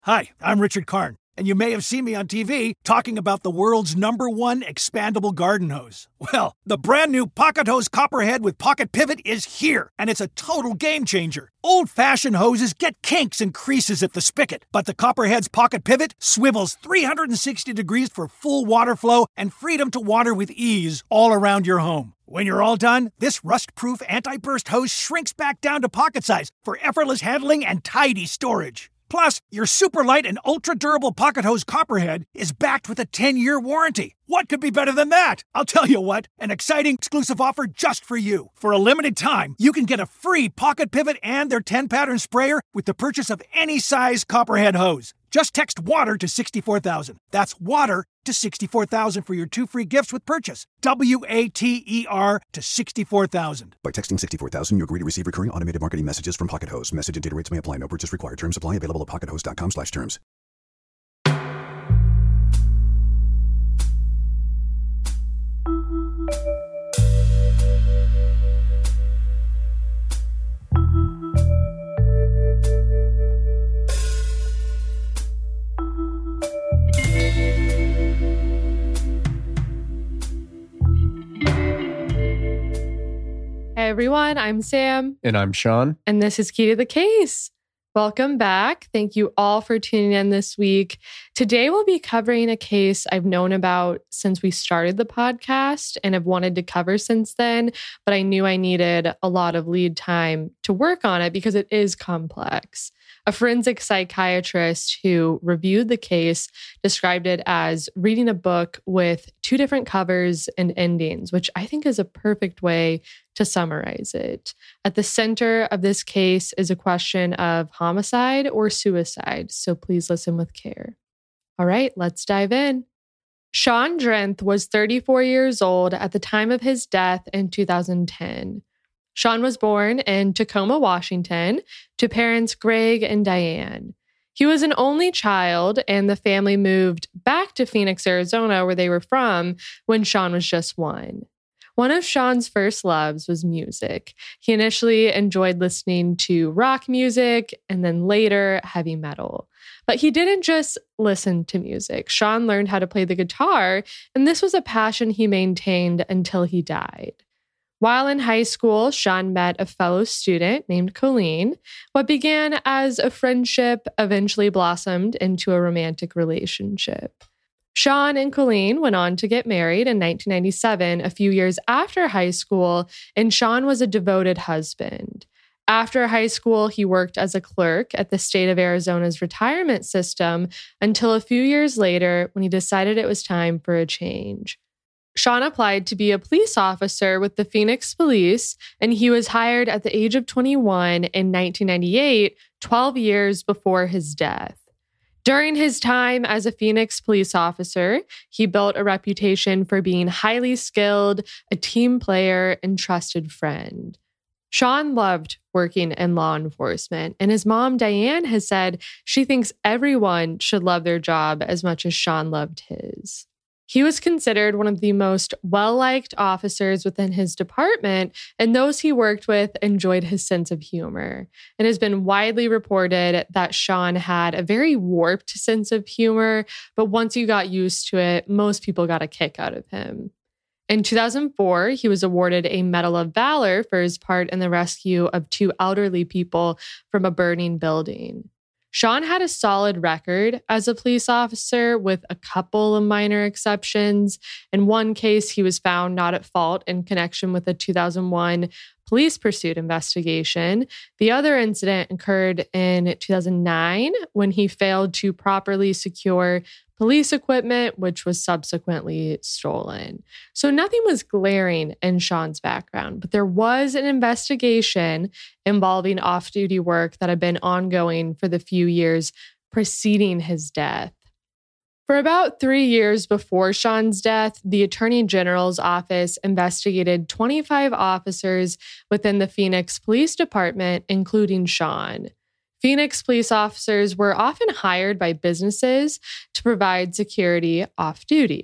Hi, I'm Richard Karn, and you may have seen me on TV talking about the world's #1 expandable garden hose. Well, the brand new Pocket Hose Copperhead with Pocket Pivot is here, and it's a total game changer. Old-fashioned hoses get kinks and creases at the spigot, but the Copperhead's Pocket Pivot swivels 360 degrees for full water flow and freedom to water with ease all around your home. When you're all done, this rust-proof anti-burst hose shrinks back down to pocket size for effortless handling and tidy storage. Plus, your super light and ultra-durable Pocket Hose Copperhead is backed with a 10-year warranty. What could be better than that? I'll tell you what, an exciting exclusive offer just for you. For a limited time, you can get a free Pocket Pivot and their 10-pattern sprayer with the purchase of any size Copperhead hose. Just text WATER to 64,000. That's WATER to 64,000 for your 2 free gifts with purchase. WATER to 64,000. By texting 64,000, you agree to receive recurring automated marketing messages from Pocket Hose. Message and data rates may apply. No purchase required. Terms apply. Available at pockethose.com/terms. Hey everyone, I'm Sam. And I'm Sean. And this is Key to the Case. Welcome back. Thank you all for tuning in this week. Today we'll be covering a case I've known about since we started the podcast and have wanted to cover since then, but I knew I needed a lot of lead time to work on it because it is complex. A forensic psychiatrist who reviewed the case described it as reading a book with 2 different covers and endings, which I think is a perfect way to summarize it. At the center of this case is a question of homicide or suicide, so please listen with care. All right, let's dive in. Sean Drenth was 34 years old at the time of his death in 2010. Sean was born in Tacoma, Washington, to parents Greg and Diane. He was an only child, and the family moved back to Phoenix, Arizona, where they were from, when Sean was just 1. One of Sean's first loves was music. He initially enjoyed listening to rock music and then later heavy metal. But he didn't just listen to music. Sean learned how to play the guitar, and this was a passion he maintained until he died. While in high school, Sean met a fellow student named Colleen. What began as a friendship eventually blossomed into a romantic relationship. Sean and Colleen went on to get married in 1997, a few years after high school, and Sean was a devoted husband. After high school, he worked as a clerk at the state of Arizona's retirement system until a few years later when he decided it was time for a change. Sean applied to be a police officer with the Phoenix Police, and he was hired at the age of 21 in 1998, 12 years before his death. During his time as a Phoenix police officer, he built a reputation for being highly skilled, a team player, and trusted friend. Sean loved working in law enforcement, and his mom, Diane, has said she thinks everyone should love their job as much as Sean loved his. He was considered one of the most well-liked officers within his department, and those he worked with enjoyed his sense of humor. It has been widely reported that Sean had a very warped sense of humor, but once you got used to it, most people got a kick out of him. In 2004, he was awarded a Medal of Valor for his part in the rescue of 2 elderly people from a burning building. Sean had a solid record as a police officer with a couple of minor exceptions. In one case, he was found not at fault in connection with a 2001 police pursuit investigation. The other incident occurred in 2009 when he failed to properly secure police equipment, which was subsequently stolen. So nothing was glaring in Sean's background, but there was an investigation involving off-duty work that had been ongoing for the few years preceding his death. For about 3 years before Sean's death, the Attorney General's office investigated 25 officers within the Phoenix Police Department, including Sean. Phoenix police officers were often hired by businesses to provide security off-duty.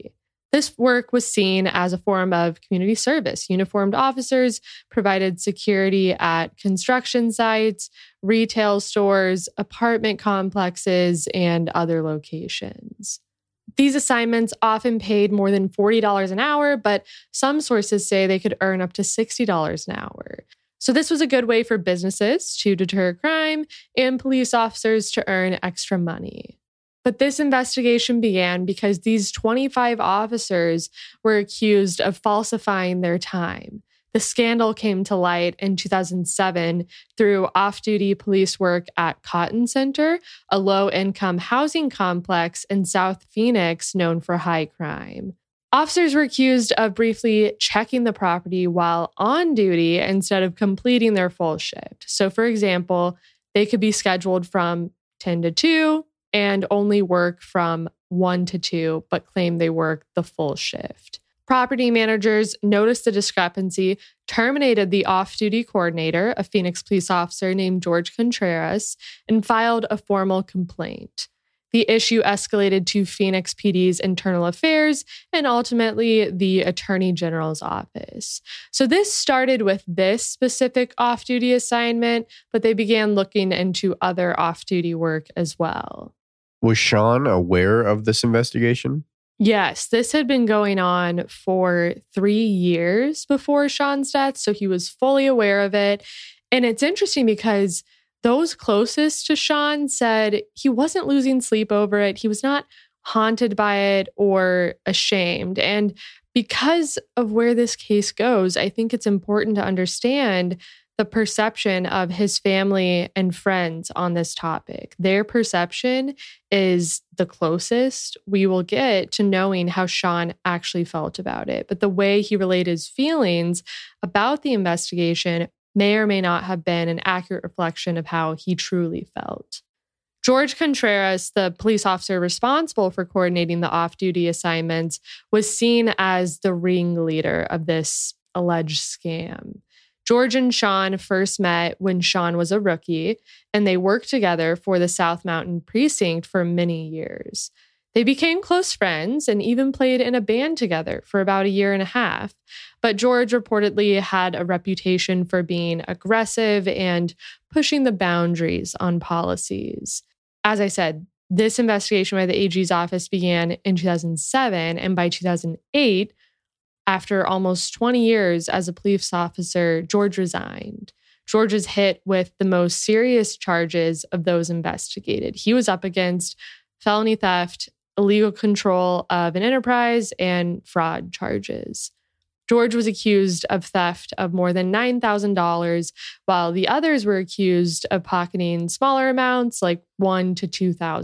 This work was seen as a form of community service. Uniformed officers provided security at construction sites, retail stores, apartment complexes, and other locations. These assignments often paid more than $40 an hour, but some sources say they could earn up to $60 an hour. So this was a good way for businesses to deter crime and police officers to earn extra money. But this investigation began because these 25 officers were accused of falsifying their time. The scandal came to light in 2007 through off-duty police work at Cotton Center, a low-income housing complex in South Phoenix known for high crime. Officers were accused of briefly checking the property while on duty instead of completing their full shift. So, for example, they could be scheduled from 10 to 2 and only work from 1 to 2, but claim they worked the full shift. Property managers noticed the discrepancy, terminated the off-duty coordinator, a Phoenix police officer named George Contreras, and filed a formal complaint. The issue escalated to Phoenix PD's internal affairs and ultimately the Attorney General's office. So this started with this specific off-duty assignment, but they began looking into other off-duty work as well. Was Sean aware of this investigation? Yes, this had been going on for 3 years before Sean's death, so he was fully aware of it. And it's interesting because those closest to Sean said he wasn't losing sleep over it. He was not haunted by it or ashamed. And because of where this case goes, I think it's important to understand the perception of his family and friends on this topic. Their perception is the closest we will get to knowing how Sean actually felt about it. But the way he relayed his feelings about the investigation may or may not have been an accurate reflection of how he truly felt. George Contreras, the police officer responsible for coordinating the off-duty assignments, was seen as the ringleader of this alleged scam. George and Sean first met when Sean was a rookie, and they worked together for the South Mountain Precinct for many years. They became close friends and even played in a band together for about a year and a half. But George reportedly had a reputation for being aggressive and pushing the boundaries on policies. As I said, this investigation by the AG's office began in 2007, and by 2008, after almost 20 years as a police officer, George resigned. George is hit with the most serious charges of those investigated. He was up against felony theft, illegal control of an enterprise, and fraud charges. George was accused of theft of more than $9,000, while the others were accused of pocketing smaller amounts like $1,000 to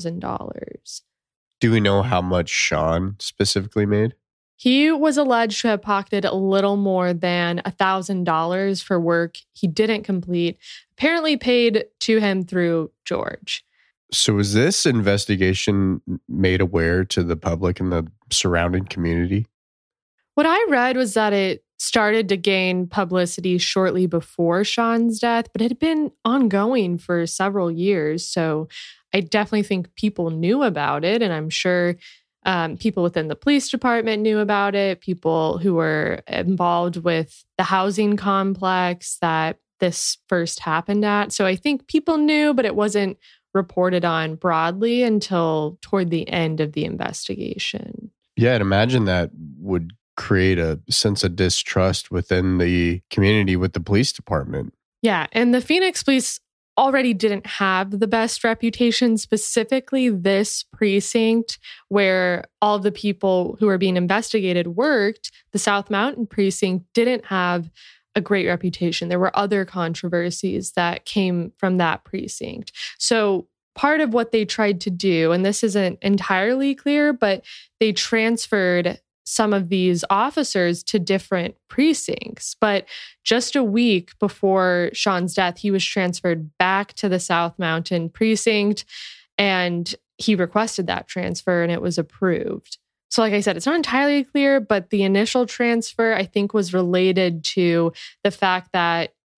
$2,000. Do we know how much Sean specifically made? He was alleged to have pocketed a little more than $1,000 for work he didn't complete, apparently paid to him through George. So was this investigation made aware to the public and the surrounding community? What I read was that it started to gain publicity shortly before Sean's death, but it had been ongoing for several years. So I definitely think people knew about it, and I'm sure people within the police department knew about it, people who were involved with the housing complex that this first happened at. So I think people knew, but it wasn't reported on broadly until toward the end of the investigation. Yeah, I'd imagine that would create a sense of distrust within the community with the police department. Yeah, and the Phoenix police already didn't have the best reputation, specifically this precinct where all the people who were being investigated worked. The South Mountain precinct didn't have a great reputation. There were other controversies that came from that precinct. So part of what they tried to do, and this isn't entirely clear, but they transferred some of these officers to different precincts. But just a week before Sean's death, he was transferred back to the South Mountain precinct, and he requested that transfer and it was approved. So like I said, it's not entirely clear, but the initial transfer, I think, was related to the fact that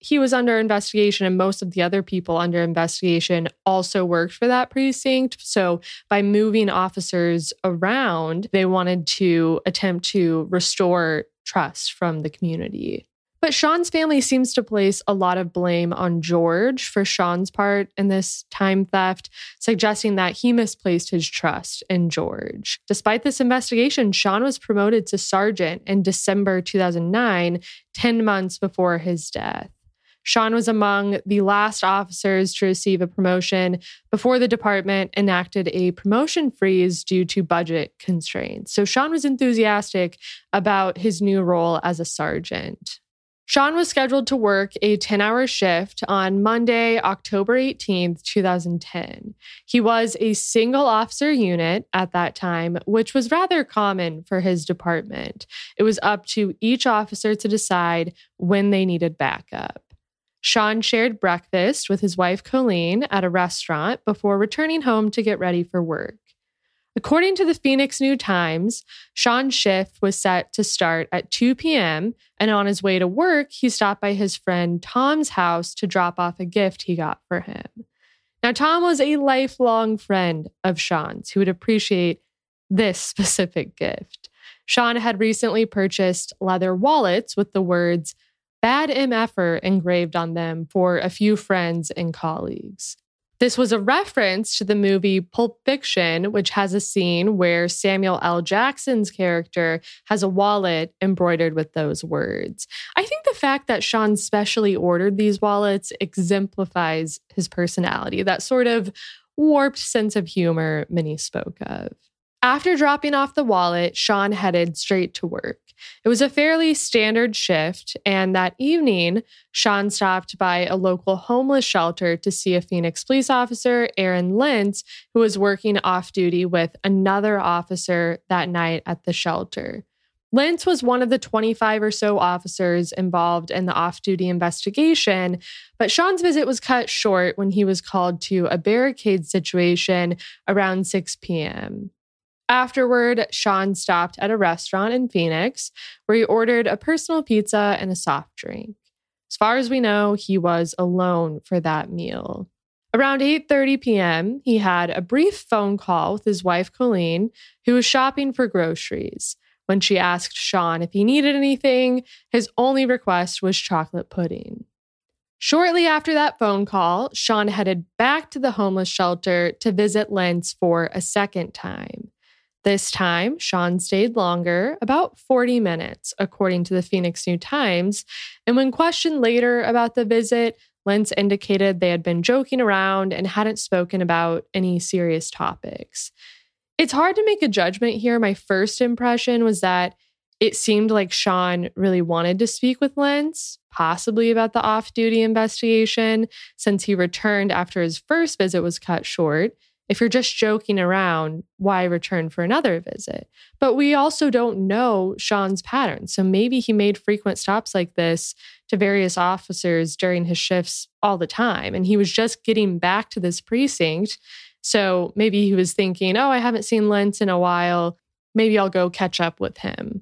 he was under investigation and most of the other people under investigation also worked for that precinct. So by moving officers around, they wanted to attempt to restore trust from the community. But Sean's family seems to place a lot of blame on George for Sean's part in this time theft, suggesting that he misplaced his trust in George. Despite this investigation, Sean was promoted to sergeant in December 2009, 10 months before his death. Sean was among the last officers to receive a promotion before the department enacted a promotion freeze due to budget constraints. So Sean was enthusiastic about his new role as a sergeant. Sean was scheduled to work a 10-hour shift on Monday, October 18th, 2010. He was a single officer unit at that time, which was rather common for his department. It was up to each officer to decide when they needed backup. Sean shared breakfast with his wife, Colleen, at a restaurant before returning home to get ready for work. According to the Phoenix New-Times, Sean's shift was set to start at 2 p.m., and on his way to work, he stopped by his friend Tom's house to drop off a gift he got for him. Now, Tom was a lifelong friend of Sean's who would appreciate this specific gift. Sean had recently purchased leather wallets with the words "Bad MFer" engraved on them for a few friends and colleagues. This was a reference to the movie Pulp Fiction, which has a scene where Samuel L. Jackson's character has a wallet embroidered with those words. I think the fact that Sean specially ordered these wallets exemplifies his personality, that sort of warped sense of humor Minnie spoke of. After dropping off the wallet, Sean headed straight to work. It was a fairly standard shift, and that evening, Sean stopped by a local homeless shelter to see a Phoenix police officer, Aaron Lentz, who was working off-duty with another officer that night at the shelter. Lentz was one of the 25 or so officers involved in the off-duty investigation, but Sean's visit was cut short when he was called to a barricade situation around 6 p.m. Afterward, Sean stopped at a restaurant in Phoenix where he ordered a personal pizza and a soft drink. As far as we know, he was alone for that meal. Around 8:30 p.m., he had a brief phone call with his wife, Colleen, who was shopping for groceries. When she asked Sean if he needed anything, his only request was chocolate pudding. Shortly after that phone call, Sean headed back to the homeless shelter to visit Lentz for a second time. This time, Sean stayed longer, about 40 minutes, according to the Phoenix New-Times. And when questioned later about the visit, Lentz indicated they had been joking around and hadn't spoken about any serious topics. It's hard to make a judgment here. My first impression was that it seemed like Sean really wanted to speak with Lentz, possibly about the off-duty investigation, since he returned after his first visit was cut short. If you're just joking around, why return for another visit? But we also don't know Sean's pattern. So maybe he made frequent stops like this to various officers during his shifts all the time. And he was just getting back to this precinct. So maybe he was thinking, oh, I haven't seen Lentz in a while. Maybe I'll go catch up with him.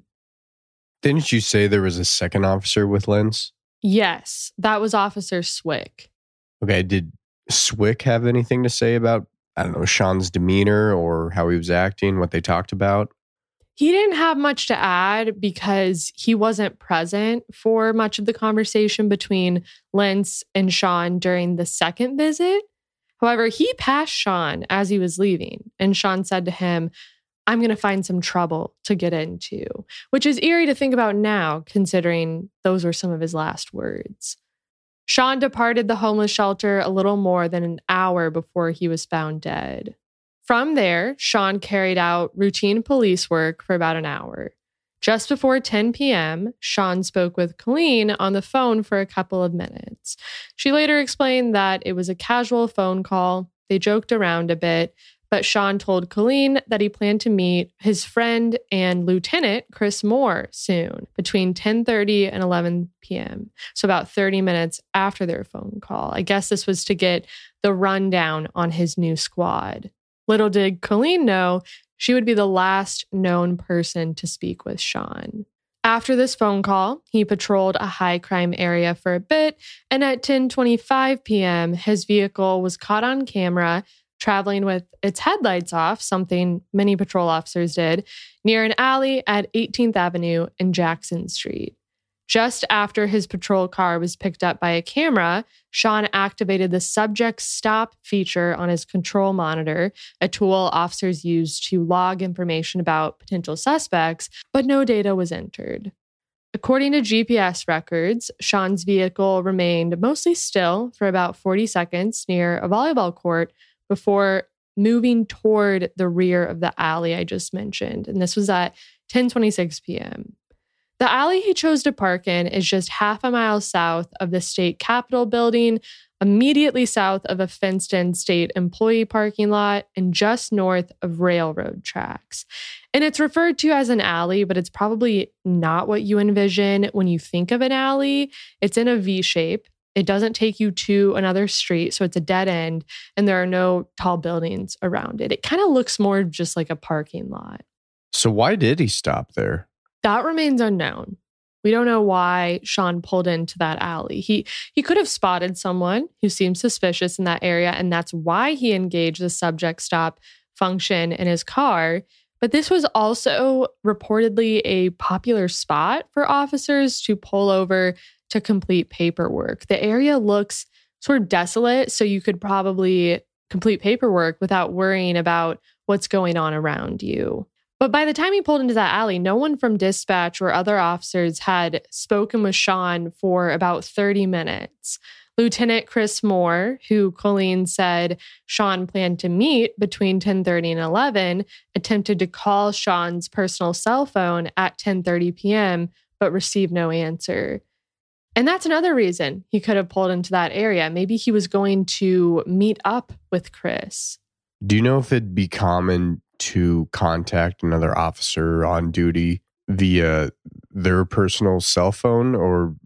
Didn't you say there was a second officer with Lentz? Yes, that was Officer Swick. Okay, did Swick have anything to say about, I don't know, Sean's demeanor or how he was acting, what they talked about? He didn't have much to add because he wasn't present for much of the conversation between Lentz and Sean during the second visit. However, he passed Sean as he was leaving, and Sean said to him, "I'm going to find some trouble to get into," which is eerie to think about now, considering those were some of his last words. Sean departed the homeless shelter a little more than an hour before he was found dead. From there, Sean carried out routine police work for about an hour. Just before 10 p.m., Sean spoke with Colleen on the phone for a couple of minutes. She later explained that it was a casual phone call. They joked around a bit, but Sean told Colleen that he planned to meet his friend and Lieutenant Chris Moore soon, between 10:30 and 11 p.m., so about 30 minutes after their phone call. I guess this was to get the rundown on his new squad. Little did Colleen know, she would be the last known person to speak with Sean. After this phone call, he patrolled a high crime area for a bit, and at 10:25 p.m., his vehicle was caught on camera traveling with its headlights off, something many patrol officers did, near an alley at 18th Avenue and Jackson Street. Just after his patrol car was picked up by a camera, Sean activated the subject stop feature on his control monitor, a tool officers use to log information about potential suspects, but no data was entered. According to GPS records, Sean's vehicle remained mostly still for about 40 seconds near a volleyball court before moving toward the rear of the alley I just mentioned. And this was at 10:26 p.m. The alley he chose to park in is just half a mile south of the state capitol building, immediately south of a fenced-in state employee parking lot, and just north of railroad tracks. And it's referred to as an alley, but it's probably not what you envision when you think of an alley. It's in a V shape. It doesn't take you to another street, so it's a dead end, and there are no tall buildings around it. It kind of looks more just like a parking lot. So why did he stop there? That remains unknown. We don't know why Sean pulled into that alley. He could have spotted someone who seemed suspicious in that area, and that's why he engaged the subject stop function in his car. But this was also reportedly a popular spot for officers to pull over to complete paperwork. The area looks sort of desolate, so you could probably complete paperwork without worrying about what's going on around you. But by the time he pulled into that alley, no one from dispatch or other officers had spoken with Sean for about 30 minutes. Lieutenant Chris Moore, who Colleen said Sean planned to meet between 10:30 and 11, attempted to call Sean's personal cell phone at 10:30 p.m., but received no answer. And that's another reason he could have pulled into that area. Maybe he was going to meet up with Chris. Do you know if it'd be common to contact another officer on duty via their personal cell phone? Or,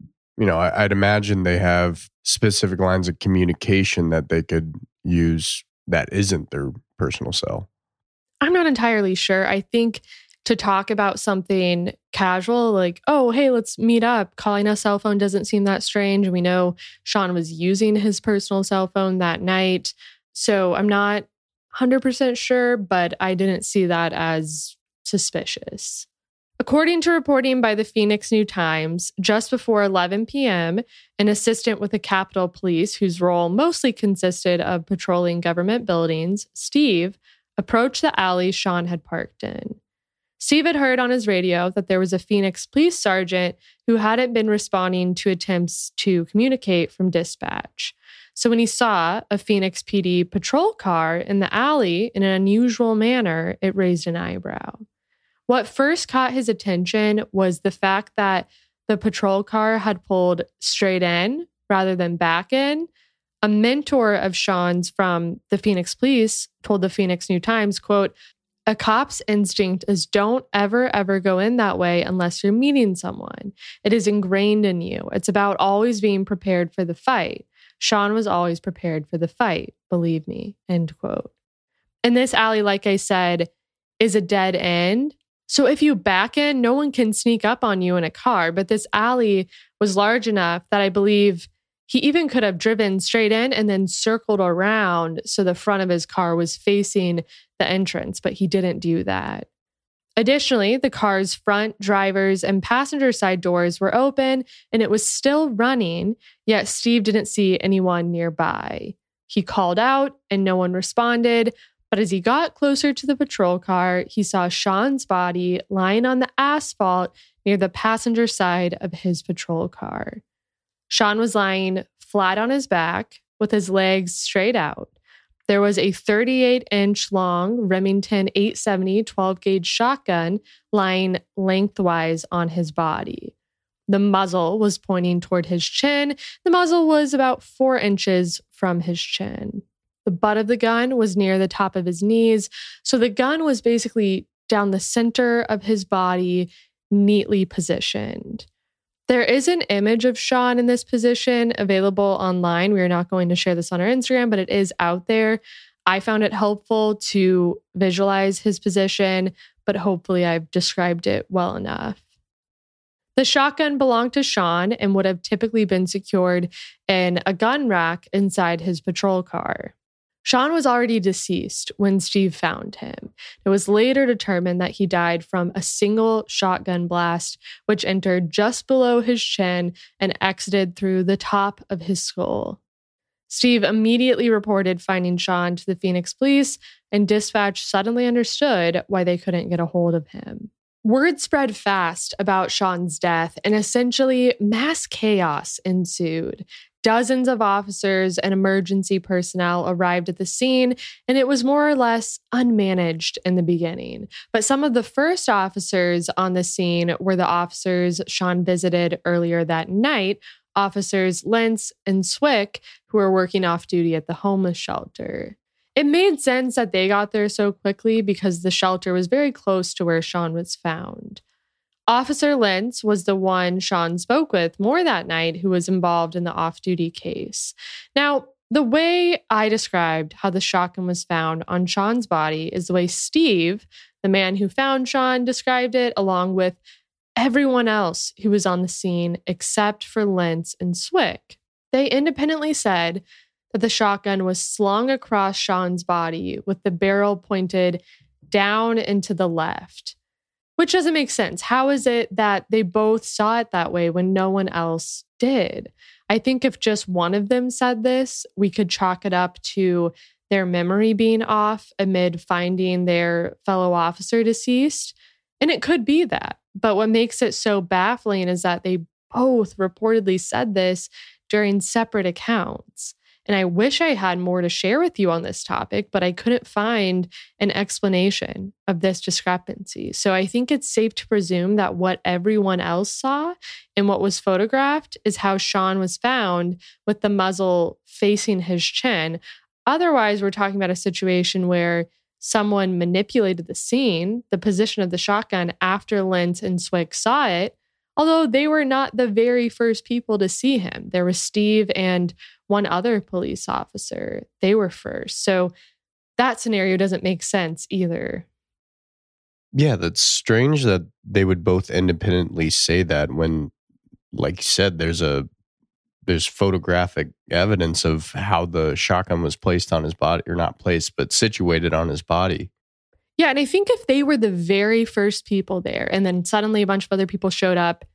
I'd imagine they have specific lines of communication that they could use that isn't their personal cell. I'm not entirely sure. I think to talk about something casual, like, oh, hey, let's meet up, calling a cell phone doesn't seem that strange. We know Sean was using his personal cell phone that night. So I'm not 100% sure, but I didn't see that as suspicious. According to reporting by the Phoenix New-Times, just before 11 p.m., an assistant with the Capitol Police, whose role mostly consisted of patrolling government buildings, Steve, approached the alley Sean had parked in. Steve had heard on his radio that there was a Phoenix police sergeant who hadn't been responding to attempts to communicate from dispatch. So when he saw a Phoenix PD patrol car in the alley in an unusual manner, it raised an eyebrow. What first caught his attention was the fact that the patrol car had pulled straight in rather than back in. A mentor of Sean's from the Phoenix Police told the Phoenix New-Times, quote, "A cop's instinct is don't ever go in that way unless you're meeting someone. It is ingrained in you. It's about always being prepared for the fight. Sean was always prepared for the fight, believe me," end quote. And this alley, like I said, is a dead end. So if you back in, no one can sneak up on you in a car. But this alley was large enough that I believe he even could have driven straight in and then circled around so the front of his car was facing the entrance, but he didn't do that. Additionally, the car's front, driver's, and passenger side doors were open and it was still running, yet Steve didn't see anyone nearby. He called out and no one responded, but as he got closer to the patrol car, he saw Sean's body lying on the asphalt near the passenger side of his patrol car. Sean was lying flat on his back with his legs straight out. There was a 38-inch long Remington 870 12-gauge shotgun lying lengthwise on his body. The muzzle was pointing toward his chin. The muzzle was about 4 inches from his chin. The butt of the gun was near the top of his knees, so the gun was basically down the center of his body, neatly positioned. There is an image of Sean in this position available online. We are not going to share this on our Instagram, but it is out there. I found it helpful to visualize his position, but hopefully I've described it well enough. The shotgun belonged to Sean and would have typically been secured in a gun rack inside his patrol car. Sean was already deceased when Steve found him. It was later determined that he died from a single shotgun blast, which entered just below his chin and exited through the top of his skull. Steve immediately reported finding Sean to the Phoenix police, and dispatch suddenly understood why they couldn't get a hold of him. Word spread fast about Sean's death, and essentially mass chaos ensued. Dozens of officers and emergency personnel arrived at the scene, and it was more or less unmanaged in the beginning. But some of the first officers on the scene were the officers Sean visited earlier that night, Officers Lentz and Swick, who were working off duty at the homeless shelter. It made sense that they got there so quickly because the shelter was very close to where Sean was found. Officer Lentz was the one Sean spoke with more that night who was involved in the off-duty case. Now, the way I described how the shotgun was found on Sean's body is the way Steve, the man who found Sean, described it, along with everyone else who was on the scene except for Lentz and Swick. They independently said that the shotgun was slung across Sean's body with the barrel pointed down and to the left, which doesn't make sense. How is it that they both saw it that way when no one else did? I think if just one of them said this, we could chalk it up to their memory being off amid finding their fellow officer deceased. And it could be that. But what makes it so baffling is that they both reportedly said this during separate accounts. And I wish I had more to share with you on this topic, but I couldn't find an explanation of this discrepancy. So I think it's safe to presume that what everyone else saw and what was photographed is how Sean was found with the muzzle facing his chin. Otherwise, we're talking about a situation where someone manipulated the scene, the position of the shotgun after Lentz and Swick saw it, although they were not the very first people to see him. There was Steve and one other police officer. They were first. So that scenario doesn't make sense either. Yeah, that's strange that they would both independently say that when, like you said, there's photographic evidence of how the shotgun was placed on his body, or not placed, but situated on his body. Yeah, and I think if they were the very first people there and then suddenly a bunch of other people showed up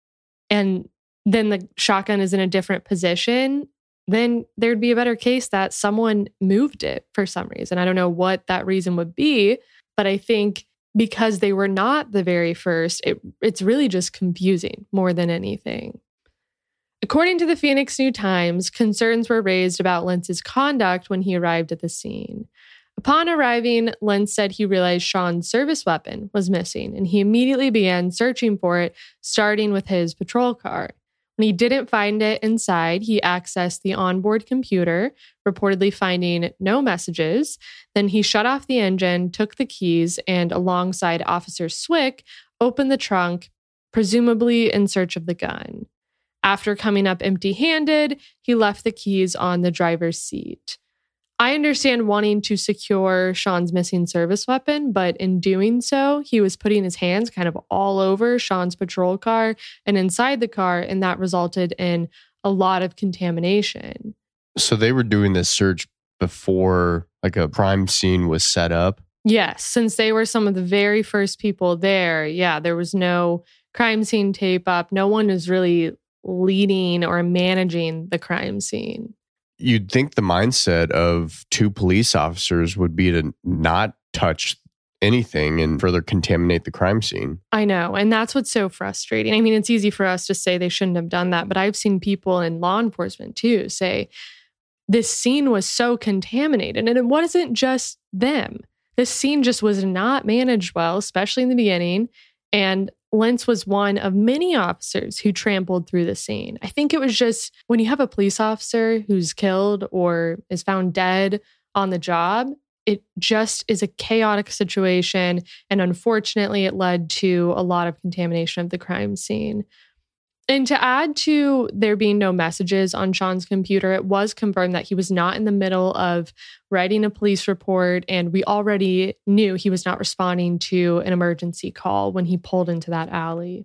and then the shotgun is in a different position, then there'd be a better case that someone moved it for some reason. I don't know what that reason would be, but I think because they were not the very first, it's really just confusing more than anything. According to the Phoenix New-Times, concerns were raised about Lentz's conduct when he arrived at the scene. Upon arriving, Lentz said he realized Sean's service weapon was missing, and he immediately began searching for it, starting with his patrol car. When he didn't find it inside, he accessed the onboard computer, reportedly finding no messages. Then he shut off the engine, took the keys, and alongside Officer Swick, opened the trunk, presumably in search of the gun. After coming up empty-handed, he left the keys on the driver's seat. I understand wanting to secure Sean's missing service weapon, but in doing so, he was putting his hands kind of all over Sean's patrol car and inside the car, and that resulted in a lot of contamination. So they were doing this search before like a crime scene was set up? Yes, since they were some of the very first people there, there was no crime scene tape up. No one was really leading or managing the crime scene. You'd think the mindset of two police officers would be to not touch anything and further contaminate the crime scene. I know. And that's what's so frustrating. I mean, it's easy for us to say they shouldn't have done that, but I've seen people in law enforcement too say this scene was so contaminated. And it wasn't just them. This scene just was not managed well, especially in the beginning. And Lentz was one of many officers who trampled through the scene. I think it was just when you have a police officer who's killed or is found dead on the job, it just is a chaotic situation. And unfortunately, it led to a lot of contamination of the crime scene. And to add to there being no messages on Sean's computer, it was confirmed that he was not in the middle of writing a police report, and we already knew he was not responding to an emergency call when he pulled into that alley.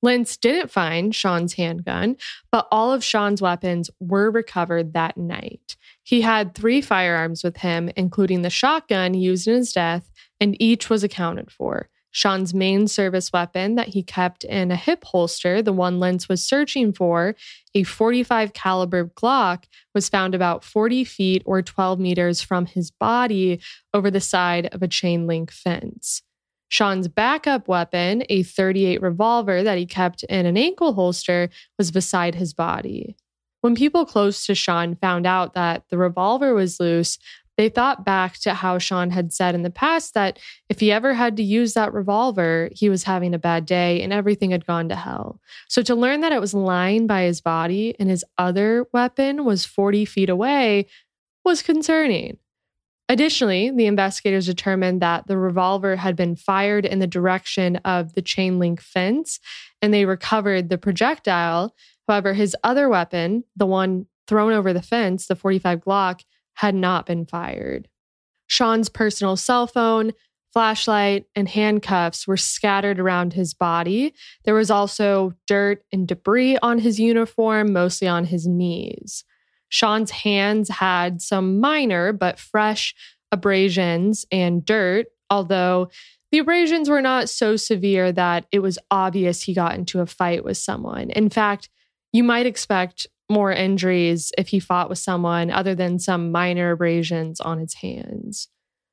Lentz didn't find Sean's handgun, but all of Sean's weapons were recovered that night. He had 3 firearms with him, including the shotgun used in his death, and each was accounted for. Sean's main service weapon that he kept in a hip holster, the one Lentz was searching for, a .45 caliber Glock, was found about 40 feet or 12 meters from his body over the side of a chain link fence. Sean's backup weapon, a .38 revolver that he kept in an ankle holster, was beside his body. When people close to Sean found out that the revolver was loose, they thought back to how Sean had said in the past that if he ever had to use that revolver, he was having a bad day and everything had gone to hell. So to learn that it was lying by his body and his other weapon was 40 feet away was concerning. Additionally, the investigators determined that the revolver had been fired in the direction of the chain link fence, and they recovered the projectile. However, his other weapon, the one thrown over the fence, the .45 Glock, had not been fired. Sean's personal cell phone, flashlight, and handcuffs were scattered around his body. There was also dirt and debris on his uniform, mostly on his knees. Sean's hands had some minor but fresh abrasions and dirt, although the abrasions were not so severe that it was obvious he got into a fight with someone. In fact, you might expect more injuries if he fought with someone other than some minor abrasions on his hands.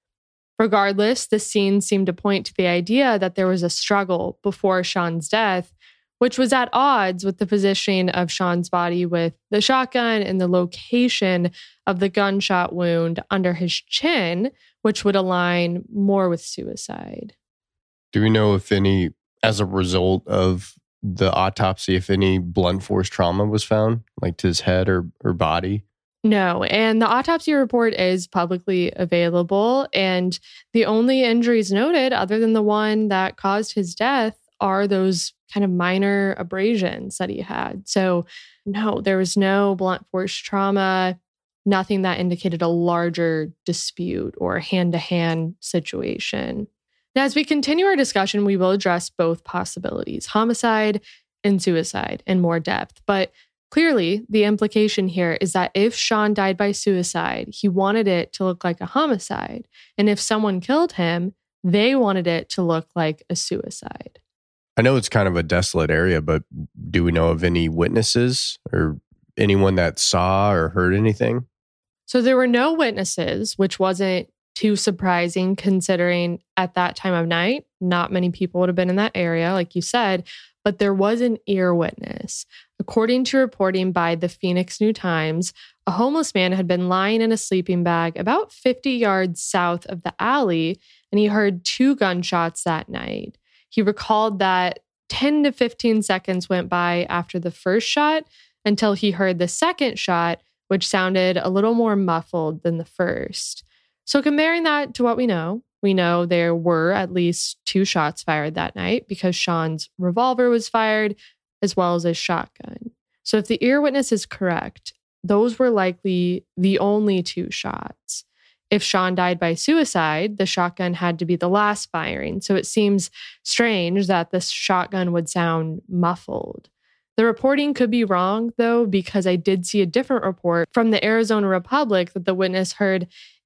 Regardless, the scene seemed to point to the idea that there was a struggle before Sean's death, which was at odds with the positioning of Sean's body with the shotgun and the location of the gunshot wound under his chin, which would align more with suicide. Do we know if any, as a result of the autopsy, if any blunt force trauma was found, like to his head or body? No, and the autopsy report is publicly available, and the only injuries noted, other than the one that caused his death, are those kind of minor abrasions that he had. So no, there was no blunt force trauma, nothing that indicated a larger dispute or hand-to-hand situation. Now, as we continue our discussion, we will address both possibilities, homicide and suicide, in more depth. But clearly, the implication here is that if Sean died by suicide, he wanted it to look like a homicide. And if someone killed him, they wanted it to look like a suicide. I know it's kind of a desolate area, but do we know of any witnesses or anyone that saw or heard anything? So there were no witnesses, which wasn't too surprising considering at that time of night, not many people would have been in that area, like you said, but there was an ear witness. According to reporting by the Phoenix New-Times, a homeless man had been lying in a sleeping bag about 50 yards south of the alley, and he heard 2 gunshots that night. He recalled that 10 to 15 seconds went by after the first shot until he heard the second shot, which sounded a little more muffled than the first. So comparing that to what we know there were at least 2 shots fired that night because Sean's revolver was fired as well as his shotgun. So if the ear witness is correct, those were likely the only 2 shots. If Sean died by suicide, the shotgun had to be the last firing. So it seems strange that the shotgun would sound muffled. The reporting could be wrong, though, because I did see a different report from the Arizona Republic that the witness heard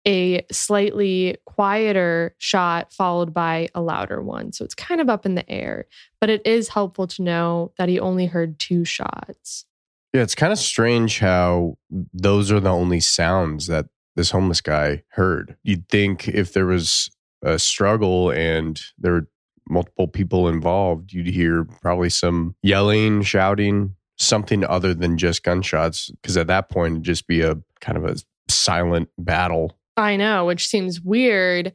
a slightly quieter shot followed by a louder one. So it's kind of up in the air, but it is helpful to know that he only heard 2 shots. Yeah, it's kind of strange how those are the only sounds that this homeless guy heard. You'd think if there was a struggle and there were multiple people involved, you'd hear probably some yelling, shouting, something other than just gunshots, because at that point it'd just be a kind of a silent battle. I know, which seems weird.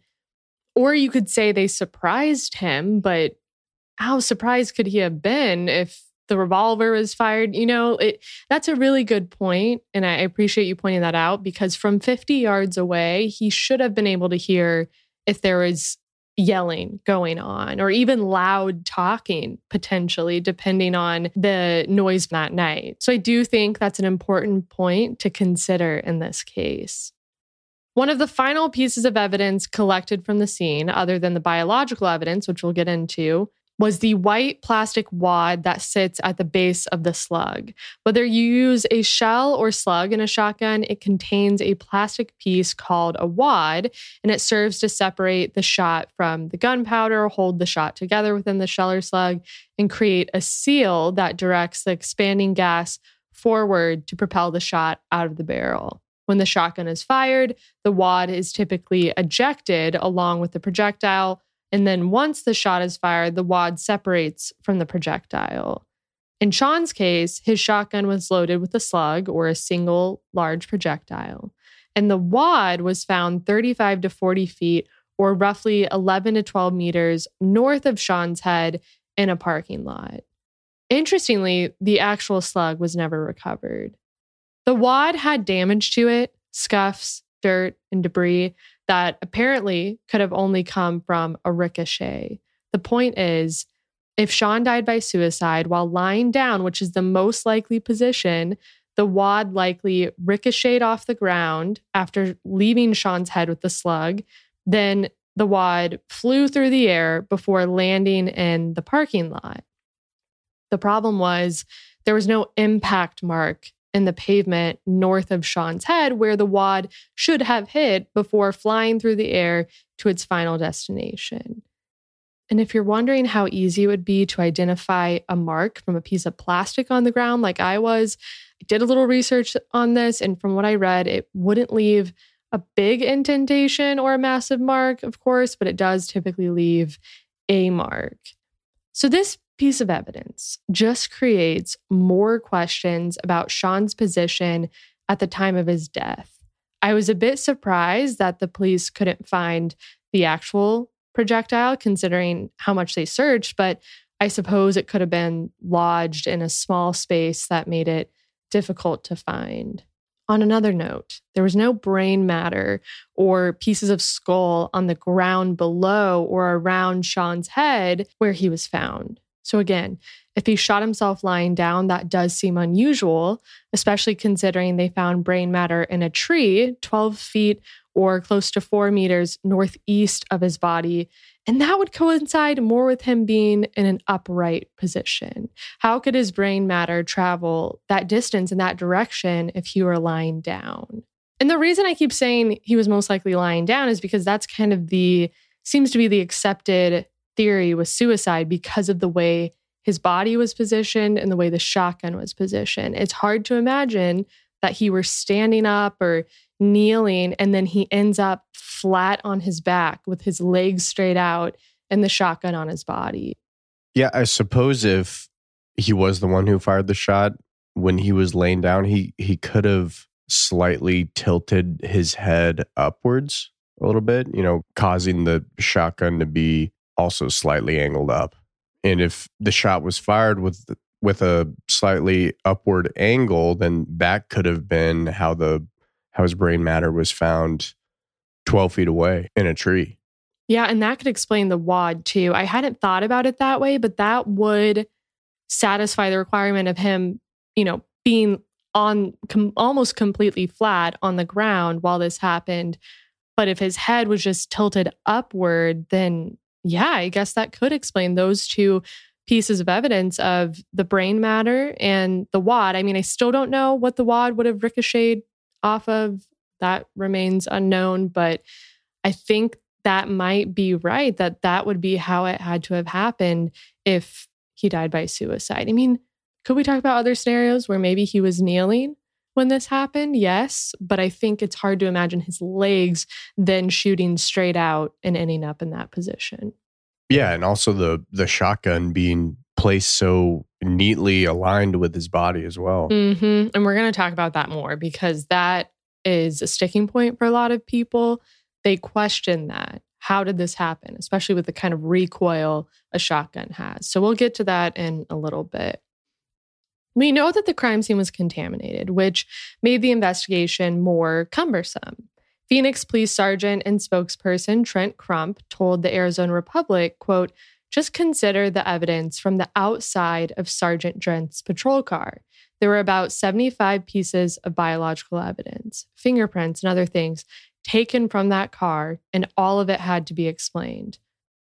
Or you could say they surprised him, but how surprised could he have been if the revolver was fired? That's a really good point, and I appreciate you pointing that out, because from 50 yards away, he should have been able to hear if there was yelling going on or even loud talking, potentially, depending on the noise that night. So I do think that's an important point to consider in this case. One of the final pieces of evidence collected from the scene, other than the biological evidence, which we'll get into, was the white plastic wad that sits at the base of the slug. Whether you use a shell or slug in a shotgun, it contains a plastic piece called a wad, and it serves to separate the shot from the gunpowder, hold the shot together within the shell or slug, and create a seal that directs the expanding gas forward to propel the shot out of the barrel. When the shotgun is fired, the wad is typically ejected along with the projectile, and then once the shot is fired, the wad separates from the projectile. In Sean's case, his shotgun was loaded with a slug or a single large projectile, and the wad was found 35 to 40 feet or roughly 11 to 12 meters north of Sean's head in a parking lot. Interestingly, the actual slug was never recovered. The wad had damage to it, scuffs, dirt, and debris that apparently could have only come from a ricochet. The point is, if Sean died by suicide while lying down, which is the most likely position, the wad likely ricocheted off the ground after leaving Sean's head with the slug. Then the wad flew through the air before landing in the parking lot. The problem was there was no impact mark in the pavement north of Sean's head where the wad should have hit before flying through the air to its final destination. And if you're wondering how easy it would be to identify a mark from a piece of plastic on the ground like I did a little research on this, and from what I read, it wouldn't leave a big indentation or a massive mark, of course, but it does typically leave a mark. So this piece of evidence just creates more questions about Sean's position at the time of his death. I was a bit surprised that the police couldn't find the actual projectile, considering how much they searched, but I suppose it could have been lodged in a small space that made it difficult to find. On another note, there was no brain matter or pieces of skull on the ground below or around Sean's head where he was found. So again, if he shot himself lying down, that does seem unusual, especially considering they found brain matter in a tree 12 feet or close to 4 meters northeast of his body. And that would coincide more with him being in an upright position. How could his brain matter travel that distance in that direction if he were lying down? And the reason I keep saying he was most likely lying down is because that's kind of seems to be the accepted theory with suicide because of the way his body was positioned and the way the shotgun was positioned. It's hard to imagine that he were standing up or kneeling and then he ends up flat on his back with his legs straight out and the shotgun on his body. Yeah, I suppose if he was the one who fired the shot, when he was laying down, he could have slightly tilted his head upwards a little bit, causing the shotgun to be also slightly angled up. And if the shot was fired with a slightly upward angle, then that could have been how his brain matter was found 12 feet away in a tree. Yeah, and that could explain the wad too. I hadn't thought about it that way, but that would satisfy the requirement of him, being on almost completely flat on the ground while this happened. But if his head was just tilted upward, then yeah, I guess that could explain those two pieces of evidence of the brain matter and the wad. I mean, I still don't know what the wad would have ricocheted off of. That remains unknown, but I think that might be right, that would be how it had to have happened if he died by suicide. I mean, could we talk about other scenarios where maybe he was kneeling when this happened? Yes, but I think it's hard to imagine his legs then shooting straight out and ending up in that position. Yeah, and also the shotgun being placed so neatly aligned with his body as well. Mm-hmm. And we're going to talk about that more because that is a sticking point for a lot of people. They question that. How did this happen? Especially with the kind of recoil a shotgun has. So we'll get to that in a little bit. We know that the crime scene was contaminated, which made the investigation more cumbersome. Phoenix Police Sergeant and spokesperson Trent Crump told the Arizona Republic, quote, "Just consider the evidence from the outside of Sergeant Drent's patrol car. There were about 75 pieces of biological evidence, fingerprints and other things taken from that car, and all of it had to be explained.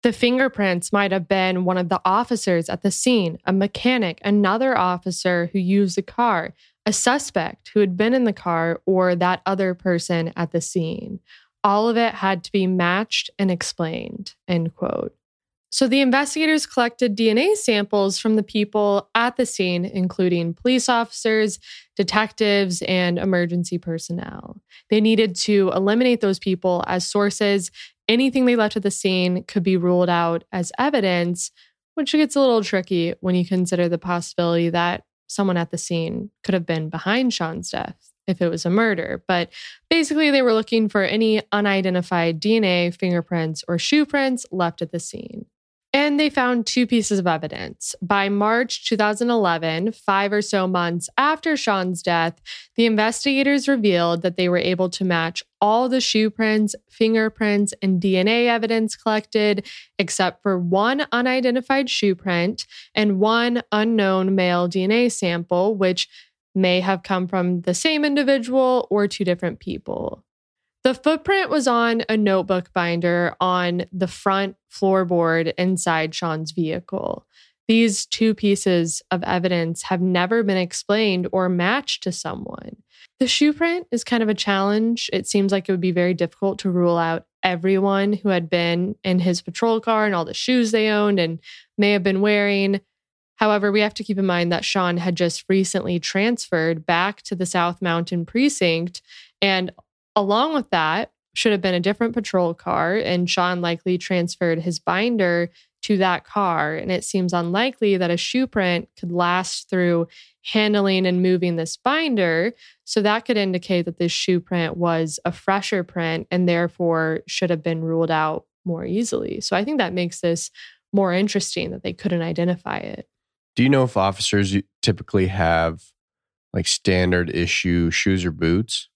The fingerprints might have been one of the officers at the scene, a mechanic, another officer who used the car, a suspect who had been in the car, or that other person at the scene. All of it had to be matched and explained, end quote. So the investigators collected DNA samples from the people at the scene, including police officers, detectives, and emergency personnel. They needed to eliminate those people as sources. Anything they left at the scene could be ruled out as evidence, which gets a little tricky when you consider the possibility that someone at the scene could have been behind Sean's death if it was a murder. But basically, they were looking for any unidentified DNA, fingerprints, or shoe prints left at the scene. And they found 2 pieces of evidence. By March 2011, 5 or so months after Sean's death, the investigators revealed that they were able to match all the shoe prints, fingerprints, and DNA evidence collected, except for one unidentified shoe print and one unknown male DNA sample, which may have come from the same individual or 2 different people. The footprint was on a notebook binder on the front floorboard inside Sean's vehicle. These 2 pieces of evidence have never been explained or matched to someone. The shoe print is kind of a challenge. It seems like it would be very difficult to rule out everyone who had been in his patrol car and all the shoes they owned and may have been wearing. However, we have to keep in mind that Sean had just recently transferred back to the South Mountain precinct, and along with that should have been a different patrol car, and Sean likely transferred his binder to that car. And it seems unlikely that a shoe print could last through handling and moving this binder. So that could indicate that this shoe print was a fresher print and therefore should have been ruled out more easily. So I think that makes this more interesting that they couldn't identify it. Do you know if officers typically have like standard issue shoes or boots?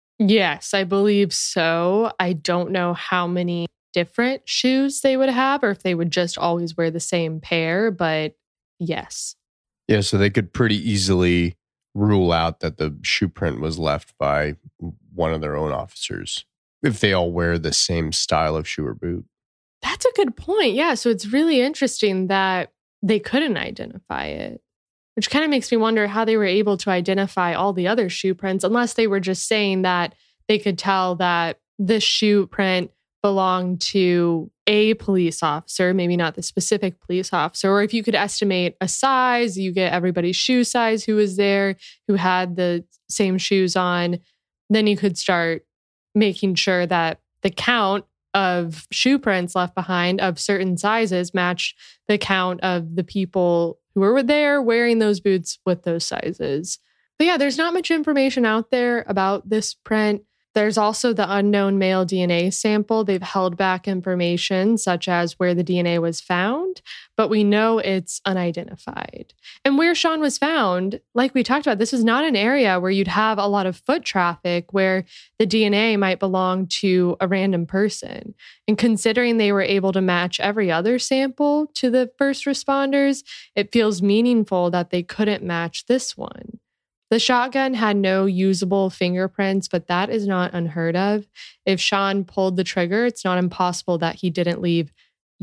Yes, I believe so. I don't know how many different shoes they would have or if they would just always wear the same pair, but yes. Yeah, so they could pretty easily rule out that the shoe print was left by one of their own officers if they all wear the same style of shoe or boot. That's a good point. Yeah, so it's really interesting that they couldn't identify it, which kind of makes me wonder how they were able to identify all the other shoe prints, unless they were just saying that they could tell that this shoe print belonged to a police officer, maybe not the specific police officer. Or if you could estimate a size, you get everybody's shoe size who was there, who had the same shoes on, then you could start making sure that the count of shoe prints left behind of certain sizes matched the count of the people who were there wearing those boots with those sizes. But yeah, there's not much information out there about this print. There's also the unknown male DNA sample. They've held back information such as where the DNA was found, but we know it's unidentified. And where Sean was found, like we talked about, this is not an area where you'd have a lot of foot traffic where the DNA might belong to a random person. And considering they were able to match every other sample to the first responders, it feels meaningful that they couldn't match this one. The shotgun had no usable fingerprints, but that is not unheard of. If Sean pulled the trigger, it's not impossible that he didn't leave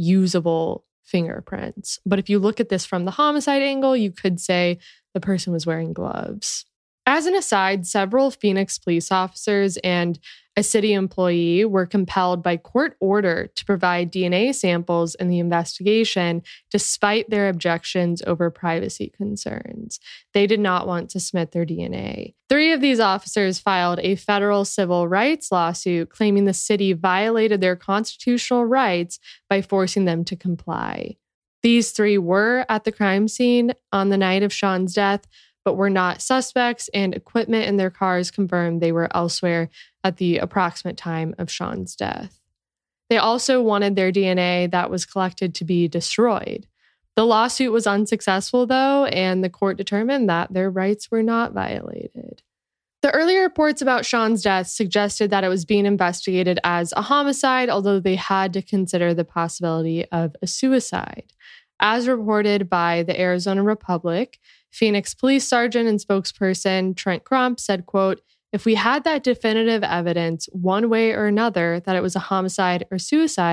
usable fingerprints. But if you look at this from the homicide angle, you could say the person was wearing gloves. As an aside, several Phoenix police officers and a city employee were compelled by court order to provide DNA samples in the investigation, despite their objections over privacy concerns. They did not want to submit their DNA. 3 of these officers filed a federal civil rights lawsuit claiming the city violated their constitutional rights by forcing them to comply. These 3 were at the crime scene on the night of Sean's death, but were not suspects, and equipment in their cars confirmed they were elsewhere at the approximate time of Sean's death. They also wanted their DNA that was collected to be destroyed. The lawsuit was unsuccessful, though, and the court determined that their rights were not violated. The earlier reports about Sean's death suggested that it was being investigated as a homicide, although they had to consider the possibility of a suicide. As reported by the Arizona Republic, Phoenix Police Sergeant and spokesperson Trent Crump said, quote, "If we had that definitive evidence one way or another that it was a homicide or suicide,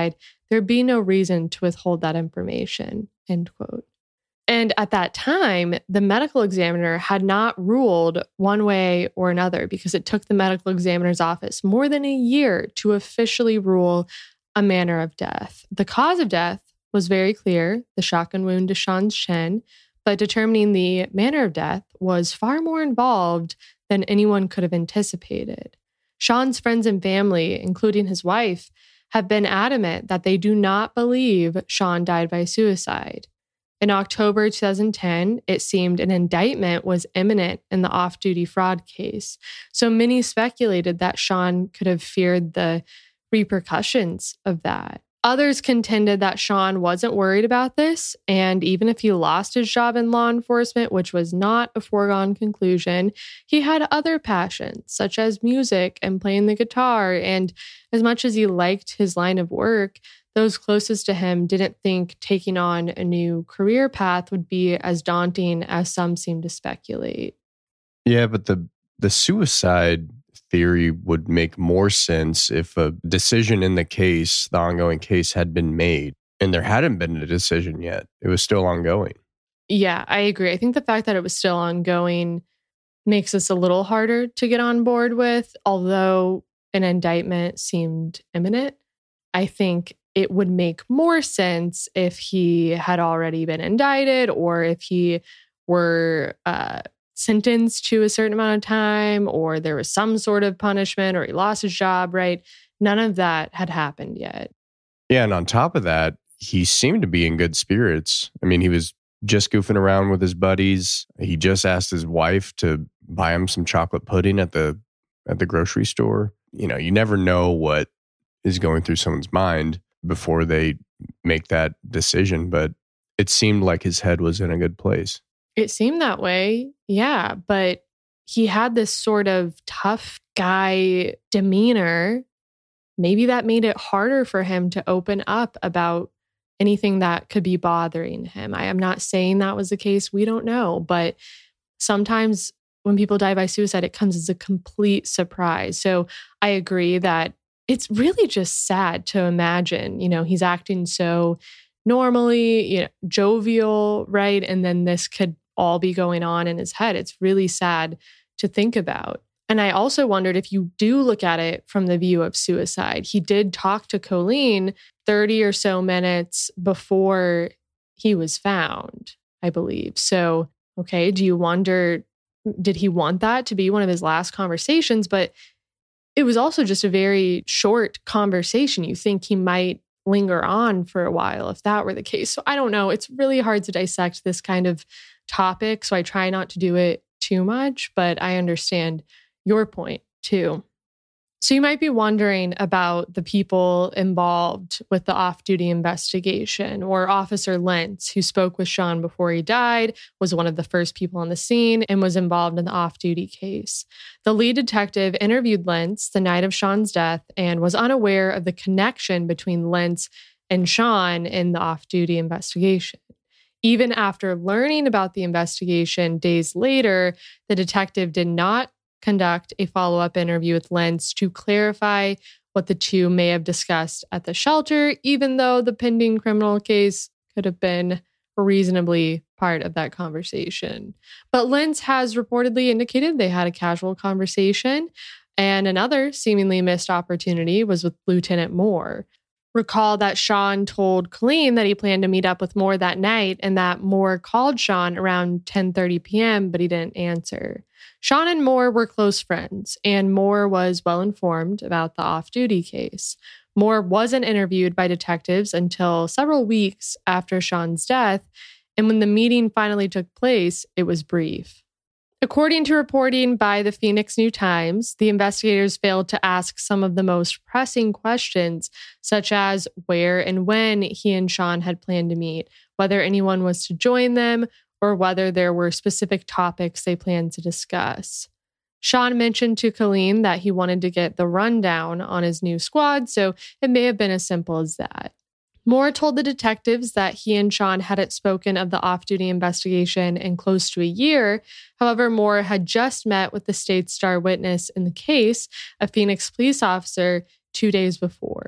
there'd be no reason to withhold that information, end quote. And at that time, the medical examiner had not ruled one way or another because it took the medical examiner's office more than a year to officially rule a manner of death. The cause of death was very clear, the shotgun wound to Sean's chin, but determining the manner of death was far more involved than anyone could have anticipated. Sean's friends and family, including his wife, have been adamant that they do not believe Sean died by suicide. In October 2010, it seemed an indictment was imminent in the off-duty fraud case. So many speculated that Sean could have feared the repercussions of that. Others contended that Sean wasn't worried about this, and even if he lost his job in law enforcement, which was not a foregone conclusion, he had other passions, such as music and playing the guitar, and as much as he liked his line of work, those closest to him didn't think taking on a new career path would be as daunting as some seem to speculate. Yeah, but the suicide theory would make more sense if a decision in the case, the ongoing case, had been made. And there hadn't been a decision yet. It was still ongoing. Yeah, I agree. I think the fact that it was still ongoing makes us a little harder to get on board with, although an indictment seemed imminent. I think it would make more sense if he had already been indicted or if he were sentenced to a certain amount of time or there was some sort of punishment or he lost his job, right? None of that had happened yet. Yeah, and on top of that, he seemed to be in good spirits. I mean, he was just goofing around with his buddies. He just asked his wife to buy him some chocolate pudding at the grocery store. You know, you never know what is going through someone's mind before they make that decision, but it seemed like his head was in a good place. It seemed that way, yeah, but he had this sort of tough guy demeanor. Maybe that made it harder for him to open up about anything that could be bothering him. I am not saying that was the case. We don't know, but sometimes when people die by suicide, it comes as a complete surprise. So I agree that it's really just sad to imagine, you know, he's acting so normally, you know, jovial, right? And then this could all be going on in his head. It's really sad to think about. And I also wondered if you do look at it from the view of suicide. He did talk to Colleen 30 or so minutes before he was found, I believe. So, okay, do you wonder, did he want that to be one of his last conversations? But it was also just a very short conversation. You think he might linger on for a while if that were the case. So I don't know. It's really hard to dissect this kind of topic. So I try not to do it too much, but I understand your point too. So you might be wondering about the people involved with the off-duty investigation, or Officer Lentz, who spoke with Sean before he died, was one of the first people on the scene and was involved in the off-duty case. The lead detective interviewed Lentz the night of Sean's death and was unaware of the connection between Lentz and Sean in the off-duty investigation. Even after learning about the investigation days later, the detective did not conduct a follow-up interview with Lentz to clarify what the two may have discussed at the shelter, even though the pending criminal case could have been reasonably part of that conversation. But Lentz has reportedly indicated they had a casual conversation, and another seemingly missed opportunity was with Lieutenant Moore. Recall that Sean told Colleen that he planned to meet up with Moore that night and that Moore called Sean around 10:30 p.m., but he didn't answer. Sean and Moore were close friends, and Moore was well informed about the off-duty case. Moore wasn't interviewed by detectives until several weeks after Sean's death, and when the meeting finally took place, it was brief. According to reporting by the Phoenix New-Times, the investigators failed to ask some of the most pressing questions, such as where and when he and Sean had planned to meet, whether anyone was to join them, or whether there were specific topics they planned to discuss. Sean mentioned to Colleen that he wanted to get the rundown on his new squad, so it may have been as simple as that. Moore told the detectives that he and Sean hadn't spoken of the off-duty investigation in close to a year. However, Moore had just met with the state's star witness in the case, a Phoenix police officer, 2 days before.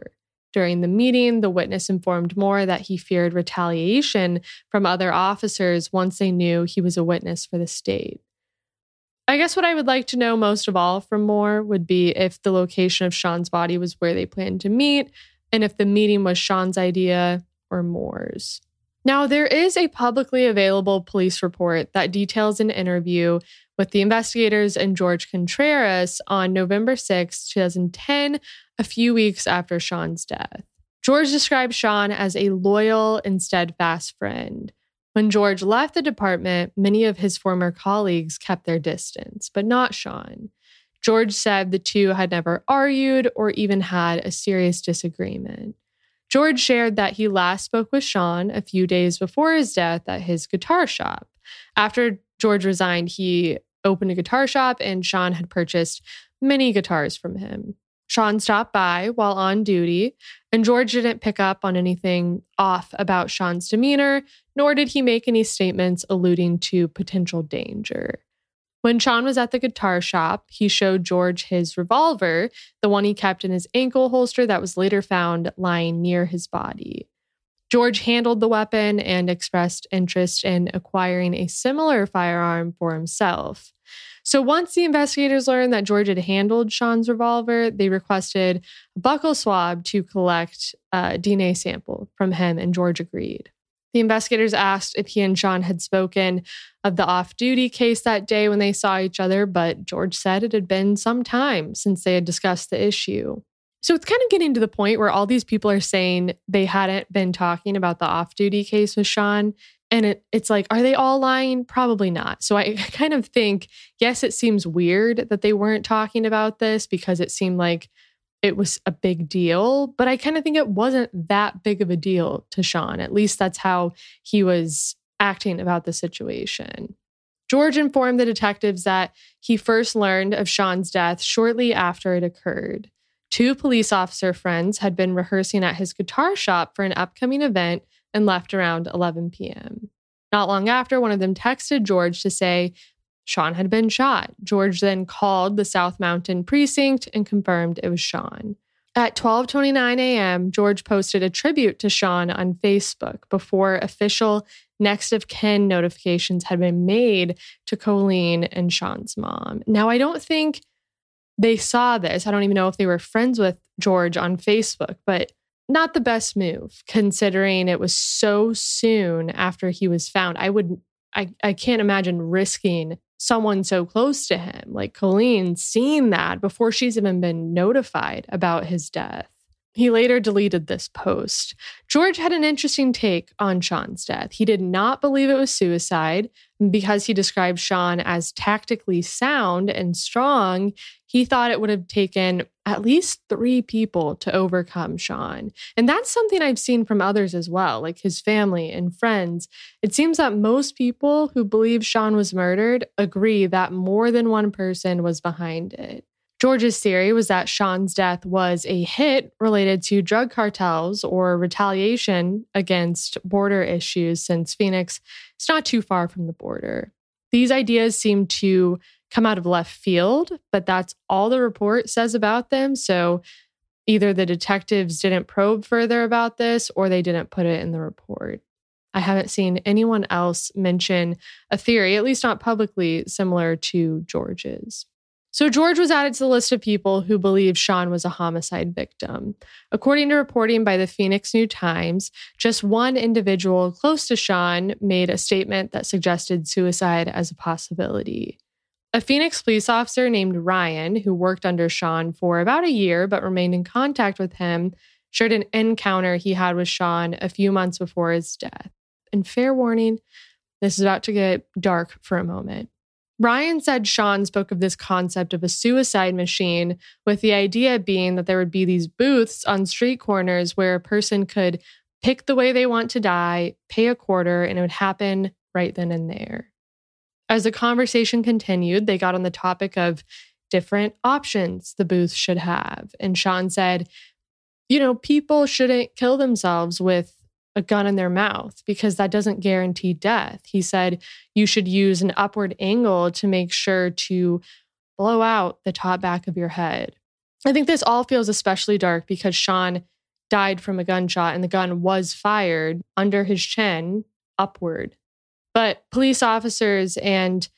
During the meeting, the witness informed Moore that he feared retaliation from other officers once they knew he was a witness for the state. I guess what I would like to know most of all from Moore would be if the location of Sean's body was where they planned to meet, and if the meeting was Sean's idea or Moore's. Now, there is a publicly available police report that details an interview with the investigators and George Contreras on November 6, 2010, a few weeks after Sean's death. George described Sean as a loyal and steadfast friend. When George left the department, many of his former colleagues kept their distance, but not Sean. George said the two had never argued or even had a serious disagreement. George shared that he last spoke with Sean a few days before his death at his guitar shop. After George resigned, he opened a guitar shop and Sean had purchased many guitars from him. Sean stopped by while on duty, and George didn't pick up on anything off about Sean's demeanor, nor did he make any statements alluding to potential danger. When Sean was at the guitar shop, he showed George his revolver, the one he kept in his ankle holster that was later found lying near his body. George handled the weapon and expressed interest in acquiring a similar firearm for himself. So once the investigators learned that George had handled Sean's revolver, they requested a buccal swab to collect a DNA sample from him, and George agreed. The investigators asked if he and Sean had spoken of the off-duty case that day when they saw each other, but George said it had been some time since they had discussed the issue. So it's kind of getting to the point where all these people are saying they hadn't been talking about the off-duty case with Sean. And it's like, are they all lying? Probably not. So I kind of think, yes, it seems weird that they weren't talking about this because it seemed like it was a big deal. But I kind of think it wasn't that big of a deal to Sean. At least that's how he was acting about the situation. George informed the detectives that he first learned of Sean's death shortly after it occurred. 2 police officer friends had been rehearsing at his guitar shop for an upcoming event and left around 11 p.m. Not long after, one of them texted George to say Sean had been shot. George then called the South Mountain precinct and confirmed it was Sean. At 12:29 a.m., George posted a tribute to Sean on Facebook before official next of kin notifications had been made to Colleen and Sean's mom. Now, I don't think they saw this. I don't even know if they were friends with George on Facebook, but not the best move considering it was so soon after he was found. I can't imagine risking someone so close to him, like Colleen, seeing that before she's even been notified about his death. He later deleted this post. George had an interesting take on Sean's death. He did not believe it was suicide. Because he described Sean as tactically sound and strong, he thought it would have taken at least 3 people to overcome Sean. And that's something I've seen from others as well, like his family and friends. It seems that most people who believe Sean was murdered agree that more than one person was behind it. George's theory was that Sean's death was a hit related to drug cartels or retaliation against border issues, since Phoenix is not too far from the border. These ideas seem to come out of left field, but that's all the report says about them. So either the detectives didn't probe further about this or they didn't put it in the report. I haven't seen anyone else mention a theory, at least not publicly, similar to George's. So George was added to the list of people who believed Sean was a homicide victim. According to reporting by the Phoenix New-Times, just one individual close to Sean made a statement that suggested suicide as a possibility. A Phoenix police officer named Ryan, who worked under Sean for about a year but remained in contact with him, shared an encounter he had with Sean a few months before his death. And fair warning, this is about to get dark for a moment. Ryan said Sean spoke of this concept of a suicide machine, with the idea being that there would be these booths on street corners where a person could pick the way they want to die, pay a quarter, and it would happen right then and there. As the conversation continued, they got on the topic of different options the booth should have. And Sean said, people shouldn't kill themselves with a gun in their mouth because that doesn't guarantee death. He said you should use an upward angle to make sure to blow out the top back of your head. I think this all feels especially dark because Sean died from a gunshot and the gun was fired under his chin upward. But police officers and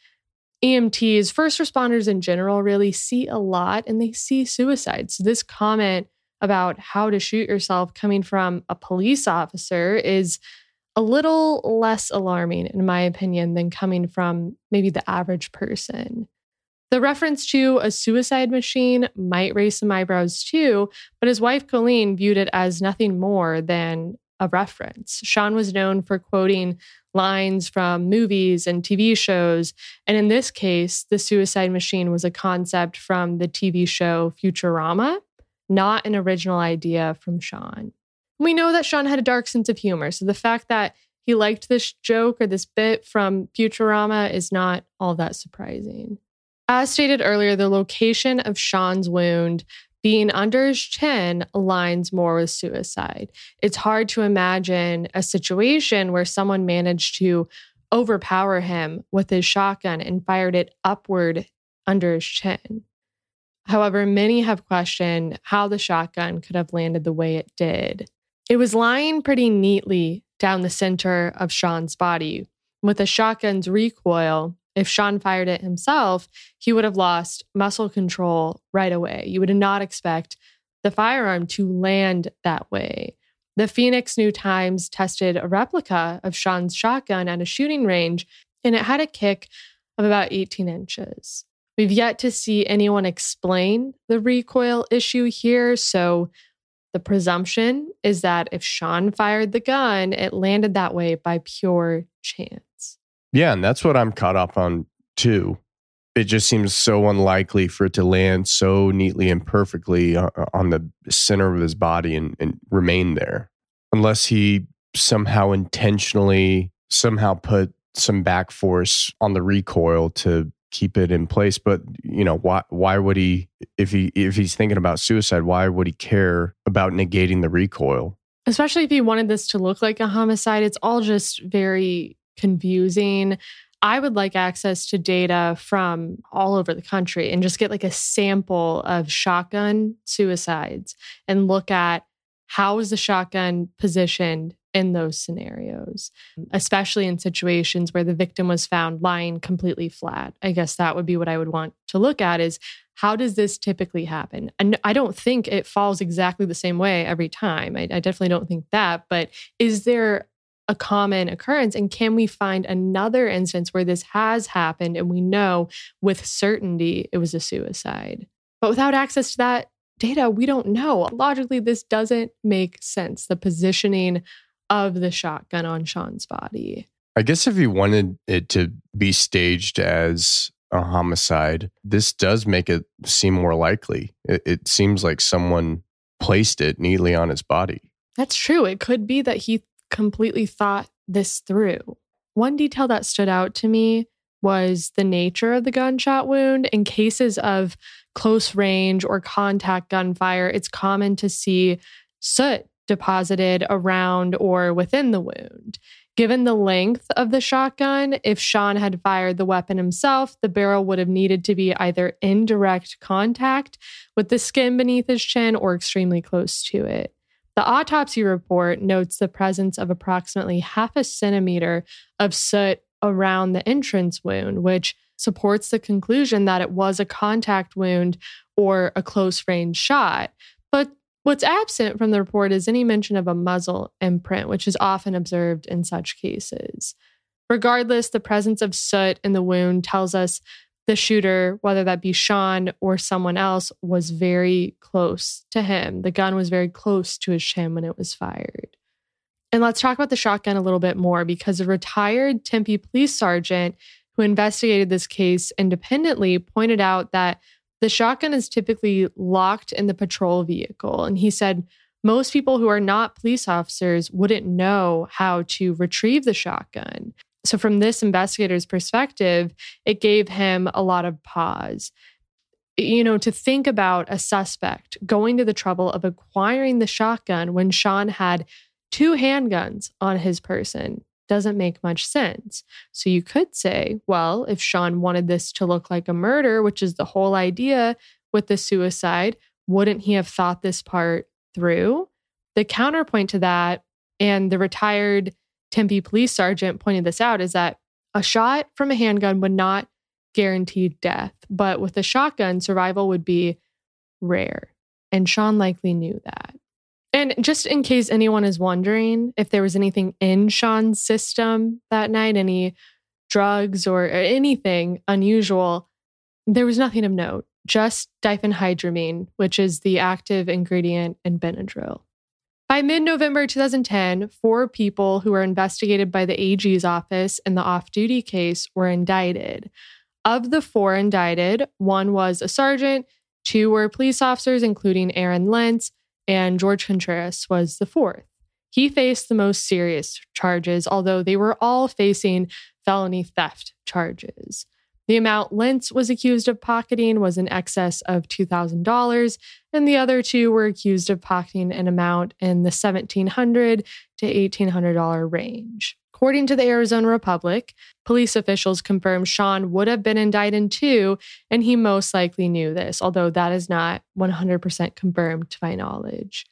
EMTs, first responders in general, really see a lot and they see suicide. So this comment about how to shoot yourself coming from a police officer is a little less alarming, in my opinion, than coming from maybe the average person. The reference to a suicide machine might raise some eyebrows too, but his wife Colleen viewed it as nothing more than a reference. Sean was known for quoting lines from movies and TV shows, and in this case, the suicide machine was a concept from the TV show Futurama, not an original idea from Sean. We know that Sean had a dark sense of humor, so the fact that he liked this joke or this bit from Futurama is not all that surprising. As stated earlier, the location of Sean's wound being under his chin aligns more with suicide. It's hard to imagine a situation where someone managed to overpower him with his shotgun and fired it upward under his chin. However, many have questioned how the shotgun could have landed the way it did. It was lying pretty neatly down the center of Sean's body. With the shotgun's recoil, if Sean fired it himself, he would have lost muscle control right away. You would not expect the firearm to land that way. The Phoenix New Times tested a replica of Sean's shotgun at a shooting range, and it had a kick of about 18 inches. We've yet to see anyone explain the recoil issue here, so the presumption is that if Sean fired the gun, it landed that way by pure chance. Yeah, and that's what I'm caught up on too. It just seems so unlikely for it to land so neatly and perfectly on the center of his body and remain there. Unless he somehow intentionally put some back force on the recoil to keep it in place. But, you know, why would he, if he's thinking about suicide, why would he care about negating the recoil? Especially if he wanted this to look like a homicide, it's all just very confusing. I would like access to data from all over the country and just get like a sample of shotgun suicides and look at how is the shotgun positioned in those scenarios, especially in situations where the victim was found lying completely flat. I guess that would be what I would want to look at is how does this typically happen? And I don't think it falls exactly the same way every time. I definitely don't think that, but is there a common occurrence? And can we find another instance where this has happened and we know with certainty it was a suicide? But without access to that data, we don't know. Logically, this doesn't make sense, the positioning of the shotgun on Sean's body. I guess if he wanted it to be staged as a homicide, this does make it seem more likely. It seems like someone placed it neatly on his body. That's true. It could be that he completely thought this through. One detail that stood out to me was the nature of the gunshot wound. In cases of close range or contact gunfire, it's common to see soot deposited around or within the wound. Given the length of the shotgun, if Sean had fired the weapon himself, the barrel would have needed to be either in direct contact with the skin beneath his chin or extremely close to it. The autopsy report notes the presence of approximately 0.5 centimeter of soot around the entrance wound, which supports the conclusion that it was a contact wound or a close-range shot. But what's absent from the report is any mention of a muzzle imprint, which is often observed in such cases. Regardless, the presence of soot in the wound tells us the shooter, whether that be Sean or someone else, was very close to him. The gun was very close to his chin when it was fired. And let's talk about the shotgun a little bit more because a retired Tempe police sergeant who investigated this case independently pointed out that the shotgun is typically locked in the patrol vehicle. And he said most people who are not police officers wouldn't know how to retrieve the shotgun. So from this investigator's perspective, it gave him a lot of pause. You know, to think about a suspect going to the trouble of acquiring the shotgun when Sean had 2 handguns on his person doesn't make much sense. So you could say, well, if Sean wanted this to look like a murder, which is the whole idea with the suicide, wouldn't he have thought this part through? The counterpoint to that, and the retired Tempe police sergeant pointed this out, is that a shot from a handgun would not guarantee death, but with a shotgun, survival would be rare. And Sean likely knew that. And just in case anyone is wondering if there was anything in Sean's system that night, any drugs or anything unusual, there was nothing of note, just diphenhydramine, which is the active ingredient in Benadryl. By mid-November 2010, 4 people who were investigated by the AG's office in the off-duty case were indicted. Of the 4 indicted, 1 was a sergeant, 2 were police officers, including Aaron Lentz, and George Contreras was the 4th. He faced the most serious charges, although they were all facing felony theft charges. The amount Lentz was accused of pocketing was in excess of $2,000, and the other 2 were accused of pocketing an amount in the $1,700 to $1,800 range. According to the Arizona Republic, police officials confirmed Sean would have been indicted too, and he most likely knew this, although that is not 100% confirmed to my knowledge.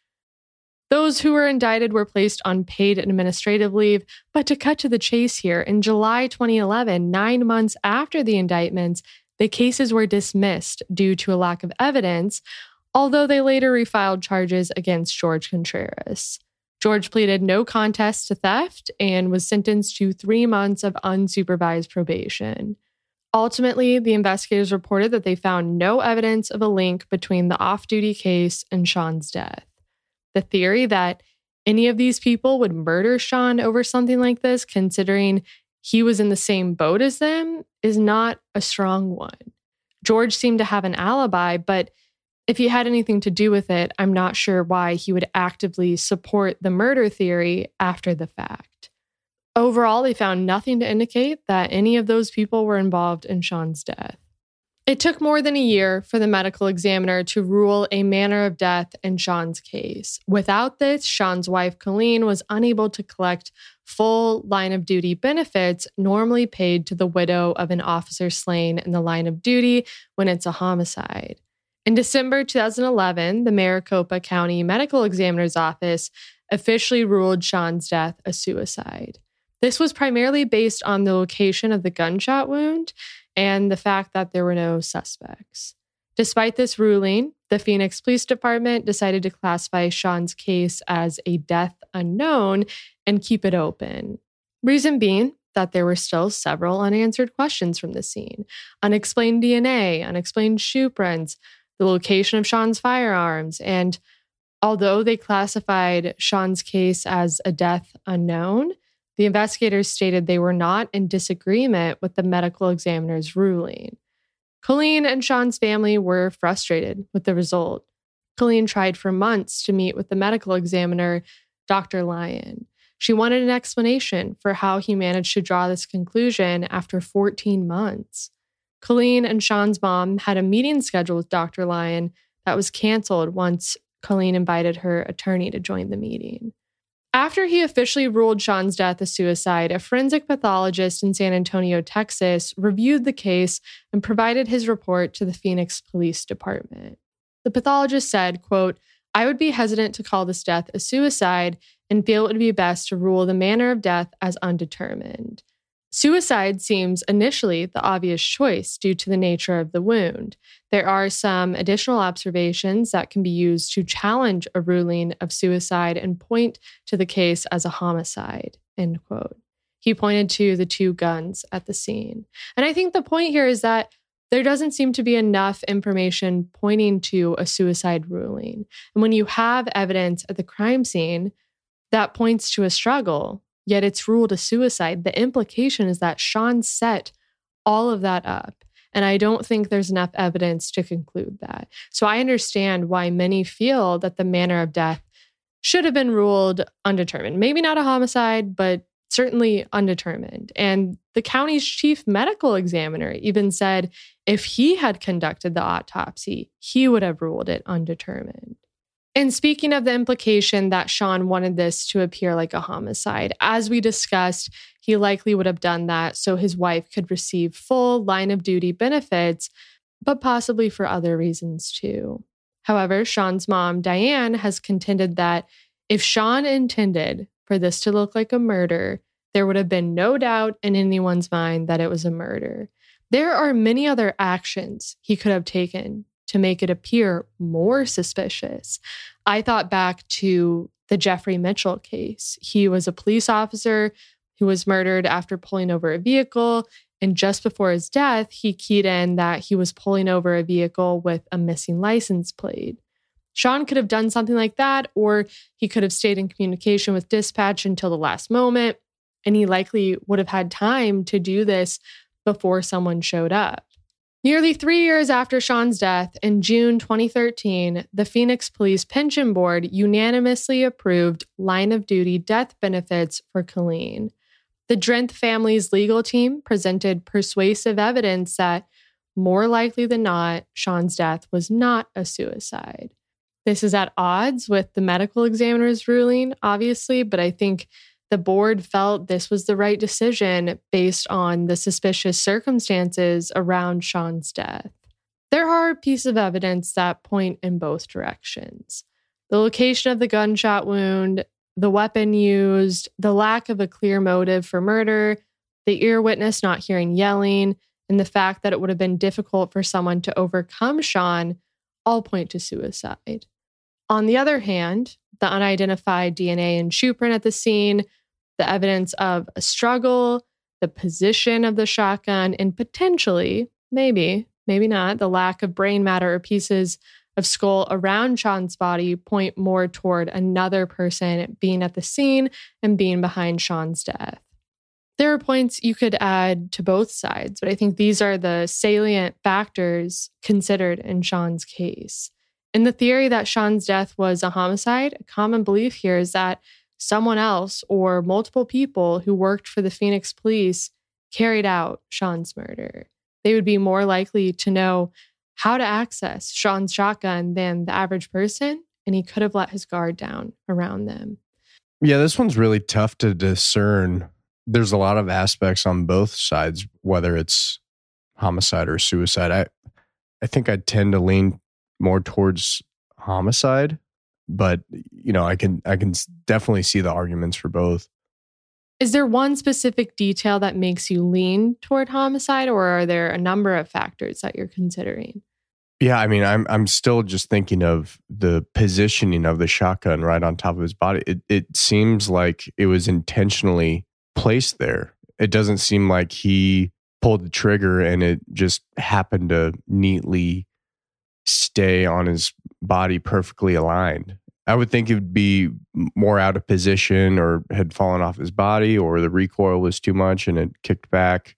Those who were indicted were placed on paid administrative leave, but to cut to the chase here, in July 2011, 9 months after the indictments, the cases were dismissed due to a lack of evidence, although they later refiled charges against George Contreras. George pleaded no contest to theft and was sentenced to 3 months of unsupervised probation. Ultimately, the investigators reported that they found no evidence of a link between the off-duty case and Sean's death. The theory that any of these people would murder Sean over something like this, considering he was in the same boat as them, is not a strong one. George seemed to have an alibi, but if he had anything to do with it, I'm not sure why he would actively support the murder theory after the fact. Overall, they found nothing to indicate that any of those people were involved in Sean's death. It took more than a year for the medical examiner to rule a manner of death in Sean's case. Without this, Sean's wife, Colleen, was unable to collect full line of duty benefits normally paid to the widow of an officer slain in the line of duty when it's a homicide. In December 2011, the Maricopa County Medical Examiner's Office officially ruled Sean's death a suicide. This was primarily based on the location of the gunshot wound and the fact that there were no suspects. Despite this ruling, the Phoenix Police Department decided to classify Sean's case as a death unknown and keep it open. Reason being that there were still several unanswered questions from the scene. Unexplained DNA, unexplained shoe prints, the location of Sean's firearms, and although they classified Sean's case as a death unknown, the investigators stated they were not in disagreement with the medical examiner's ruling. Colleen and Sean's family were frustrated with the result. Colleen tried for months to meet with the medical examiner, Dr. Lyon. She wanted an explanation for how he managed to draw this conclusion after 14 months. Colleen and Sean's mom had a meeting scheduled with Dr. Lyon that was canceled once Colleen invited her attorney to join the meeting. After he officially ruled Sean's death a suicide, a forensic pathologist in San Antonio, Texas, reviewed the case and provided his report to the Phoenix Police Department. The pathologist said, quote, "I would be hesitant to call this death a suicide and feel it would be best to rule the manner of death as undetermined. Suicide seems initially the obvious choice due to the nature of the wound. There are some additional observations that can be used to challenge a ruling of suicide and point to the case as a homicide," end quote. He pointed to the 2 guns at the scene. And I think the point here is that there doesn't seem to be enough information pointing to a suicide ruling. And when you have evidence at the crime scene that points to a struggle, yet it's ruled a suicide, the implication is that Sean set all of that up. And I don't think there's enough evidence to conclude that. So I understand why many feel that the manner of death should have been ruled undetermined. Maybe not a homicide, but certainly undetermined. And the county's chief medical examiner even said if he had conducted the autopsy, he would have ruled it undetermined. And speaking of the implication that Sean wanted this to appear like a homicide, as we discussed, he likely would have done that so his wife could receive full line of duty benefits, but possibly for other reasons too. However, Sean's mom, Diane, has contended that If Sean intended for this to look like a murder, there would have been no doubt in anyone's mind that it was a murder. There are many other actions he could have taken to make it appear more suspicious. I thought back to the Jeffrey Mitchell case. He was a police officer who was murdered after pulling over a vehicle. And just before his death, he keyed in that he was pulling over a vehicle with a missing license plate. Sean could have done something like that, or he could have stayed in communication with dispatch until the last moment. And he likely would have had time to do this before someone showed up. Nearly 3 years after Sean's death, in June 2013, the Phoenix Police Pension Board unanimously approved line-of-duty death benefits for Colleen. The Drenth family's legal team presented persuasive evidence that, more likely than not, Sean's death was not a suicide. This is at odds with the medical examiner's ruling, obviously, but I think the board felt this was the right decision based on the suspicious circumstances around Sean's death. There are pieces of evidence that point in both directions. The location of the gunshot wound, the weapon used, the lack of a clear motive for murder, the ear witness not hearing yelling, and the fact that it would have been difficult for someone to overcome Sean all point to suicide. On the other hand, the unidentified DNA and shoe print at the scene, the evidence of a struggle, the position of the shotgun, and potentially, maybe not, the lack of brain matter or pieces of skull around Sean's body point more toward another person being at the scene and being behind Sean's death. There are points you could add to both sides, but I think these are the salient factors considered in Sean's case. In the theory that Sean's death was a homicide, a common belief here is that someone else or multiple people who worked for the Phoenix police carried out Sean's murder. They would be more likely to know how to access Sean's shotgun than the average person, and he could have let his guard down around them. Yeah, this one's really tough to discern. There's a lot of aspects on both sides, whether it's homicide or suicide. I think I tend to lean more towards homicide, but I can definitely see the arguments for both. Is there one specific detail that makes you lean toward homicide, or are there a number of factors that you're considering? Yeah, I mean, I'm still just thinking of the positioning of the shotgun right on top of his body. It seems like it was intentionally placed there. It doesn't seem like he pulled the trigger and it just happened to neatly stay on his body perfectly aligned. I would think it would be more out of position or had fallen off his body, or the recoil was too much and it kicked back,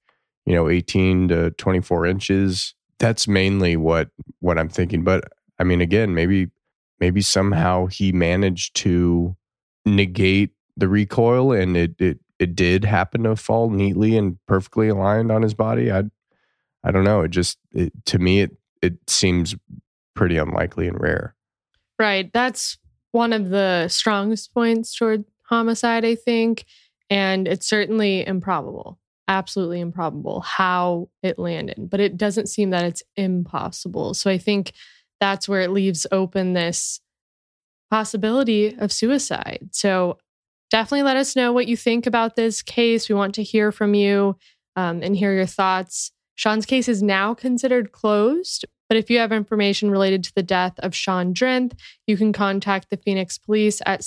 18 to 24 inches. That's mainly what I'm thinking. But I mean, again, maybe somehow he managed to negate the recoil and it did happen to fall neatly and perfectly aligned on his body. I don't know. To me, it seems pretty unlikely and rare. Right. That's one of the strongest points toward homicide, I think. And it's certainly improbable, absolutely improbable how it landed. But it doesn't seem that it's impossible. So I think that's where it leaves open this possibility of suicide. So definitely let us know what you think about this case. We want to hear from you and hear your thoughts. Sean's case is now considered closed, but if you have information related to the death of Sean Drenth, you can contact the Phoenix Police at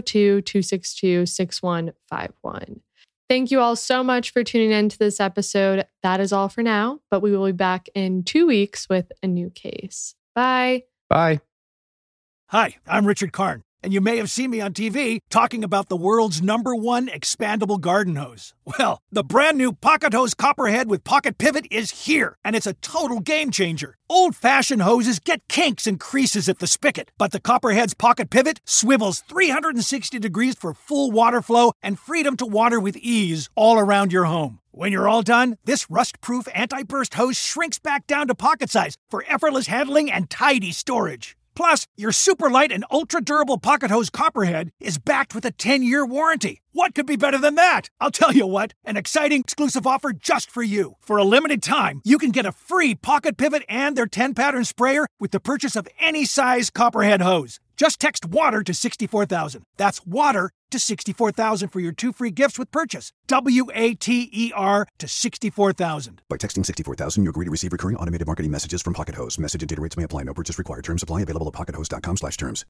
602-262-6151. Thank you all so much for tuning in to this episode. That is all for now, but we will be back in 2 weeks with a new case. Bye. Bye. Hi, I'm Richard Karn, and you may have seen me on TV talking about the world's #1 expandable garden hose. Well, the brand new Pocket Hose Copperhead with Pocket Pivot is here, and it's a total game changer. Old-fashioned hoses get kinks and creases at the spigot, but the Copperhead's Pocket Pivot swivels 360 degrees for full water flow and freedom to water with ease all around your home. When you're all done, this rust-proof anti-burst hose shrinks back down to pocket size for effortless handling and tidy storage. Plus, your super light and ultra-durable Pocket Hose Copperhead is backed with a 10-year warranty. What could be better than that? I'll tell you what, an exciting exclusive offer just for you. For a limited time, you can get a free Pocket Pivot and their 10-pattern sprayer with the purchase of any size Copperhead hose. Just text WATER to 64,000. That's WATER to 64,000 for your 2 free gifts with purchase. WATER to 64,000. By texting 64,000, you agree to receive recurring automated marketing messages from Pocket Host. Message and data rates may apply. No purchase required. Terms apply. Available at pockethost.com/terms.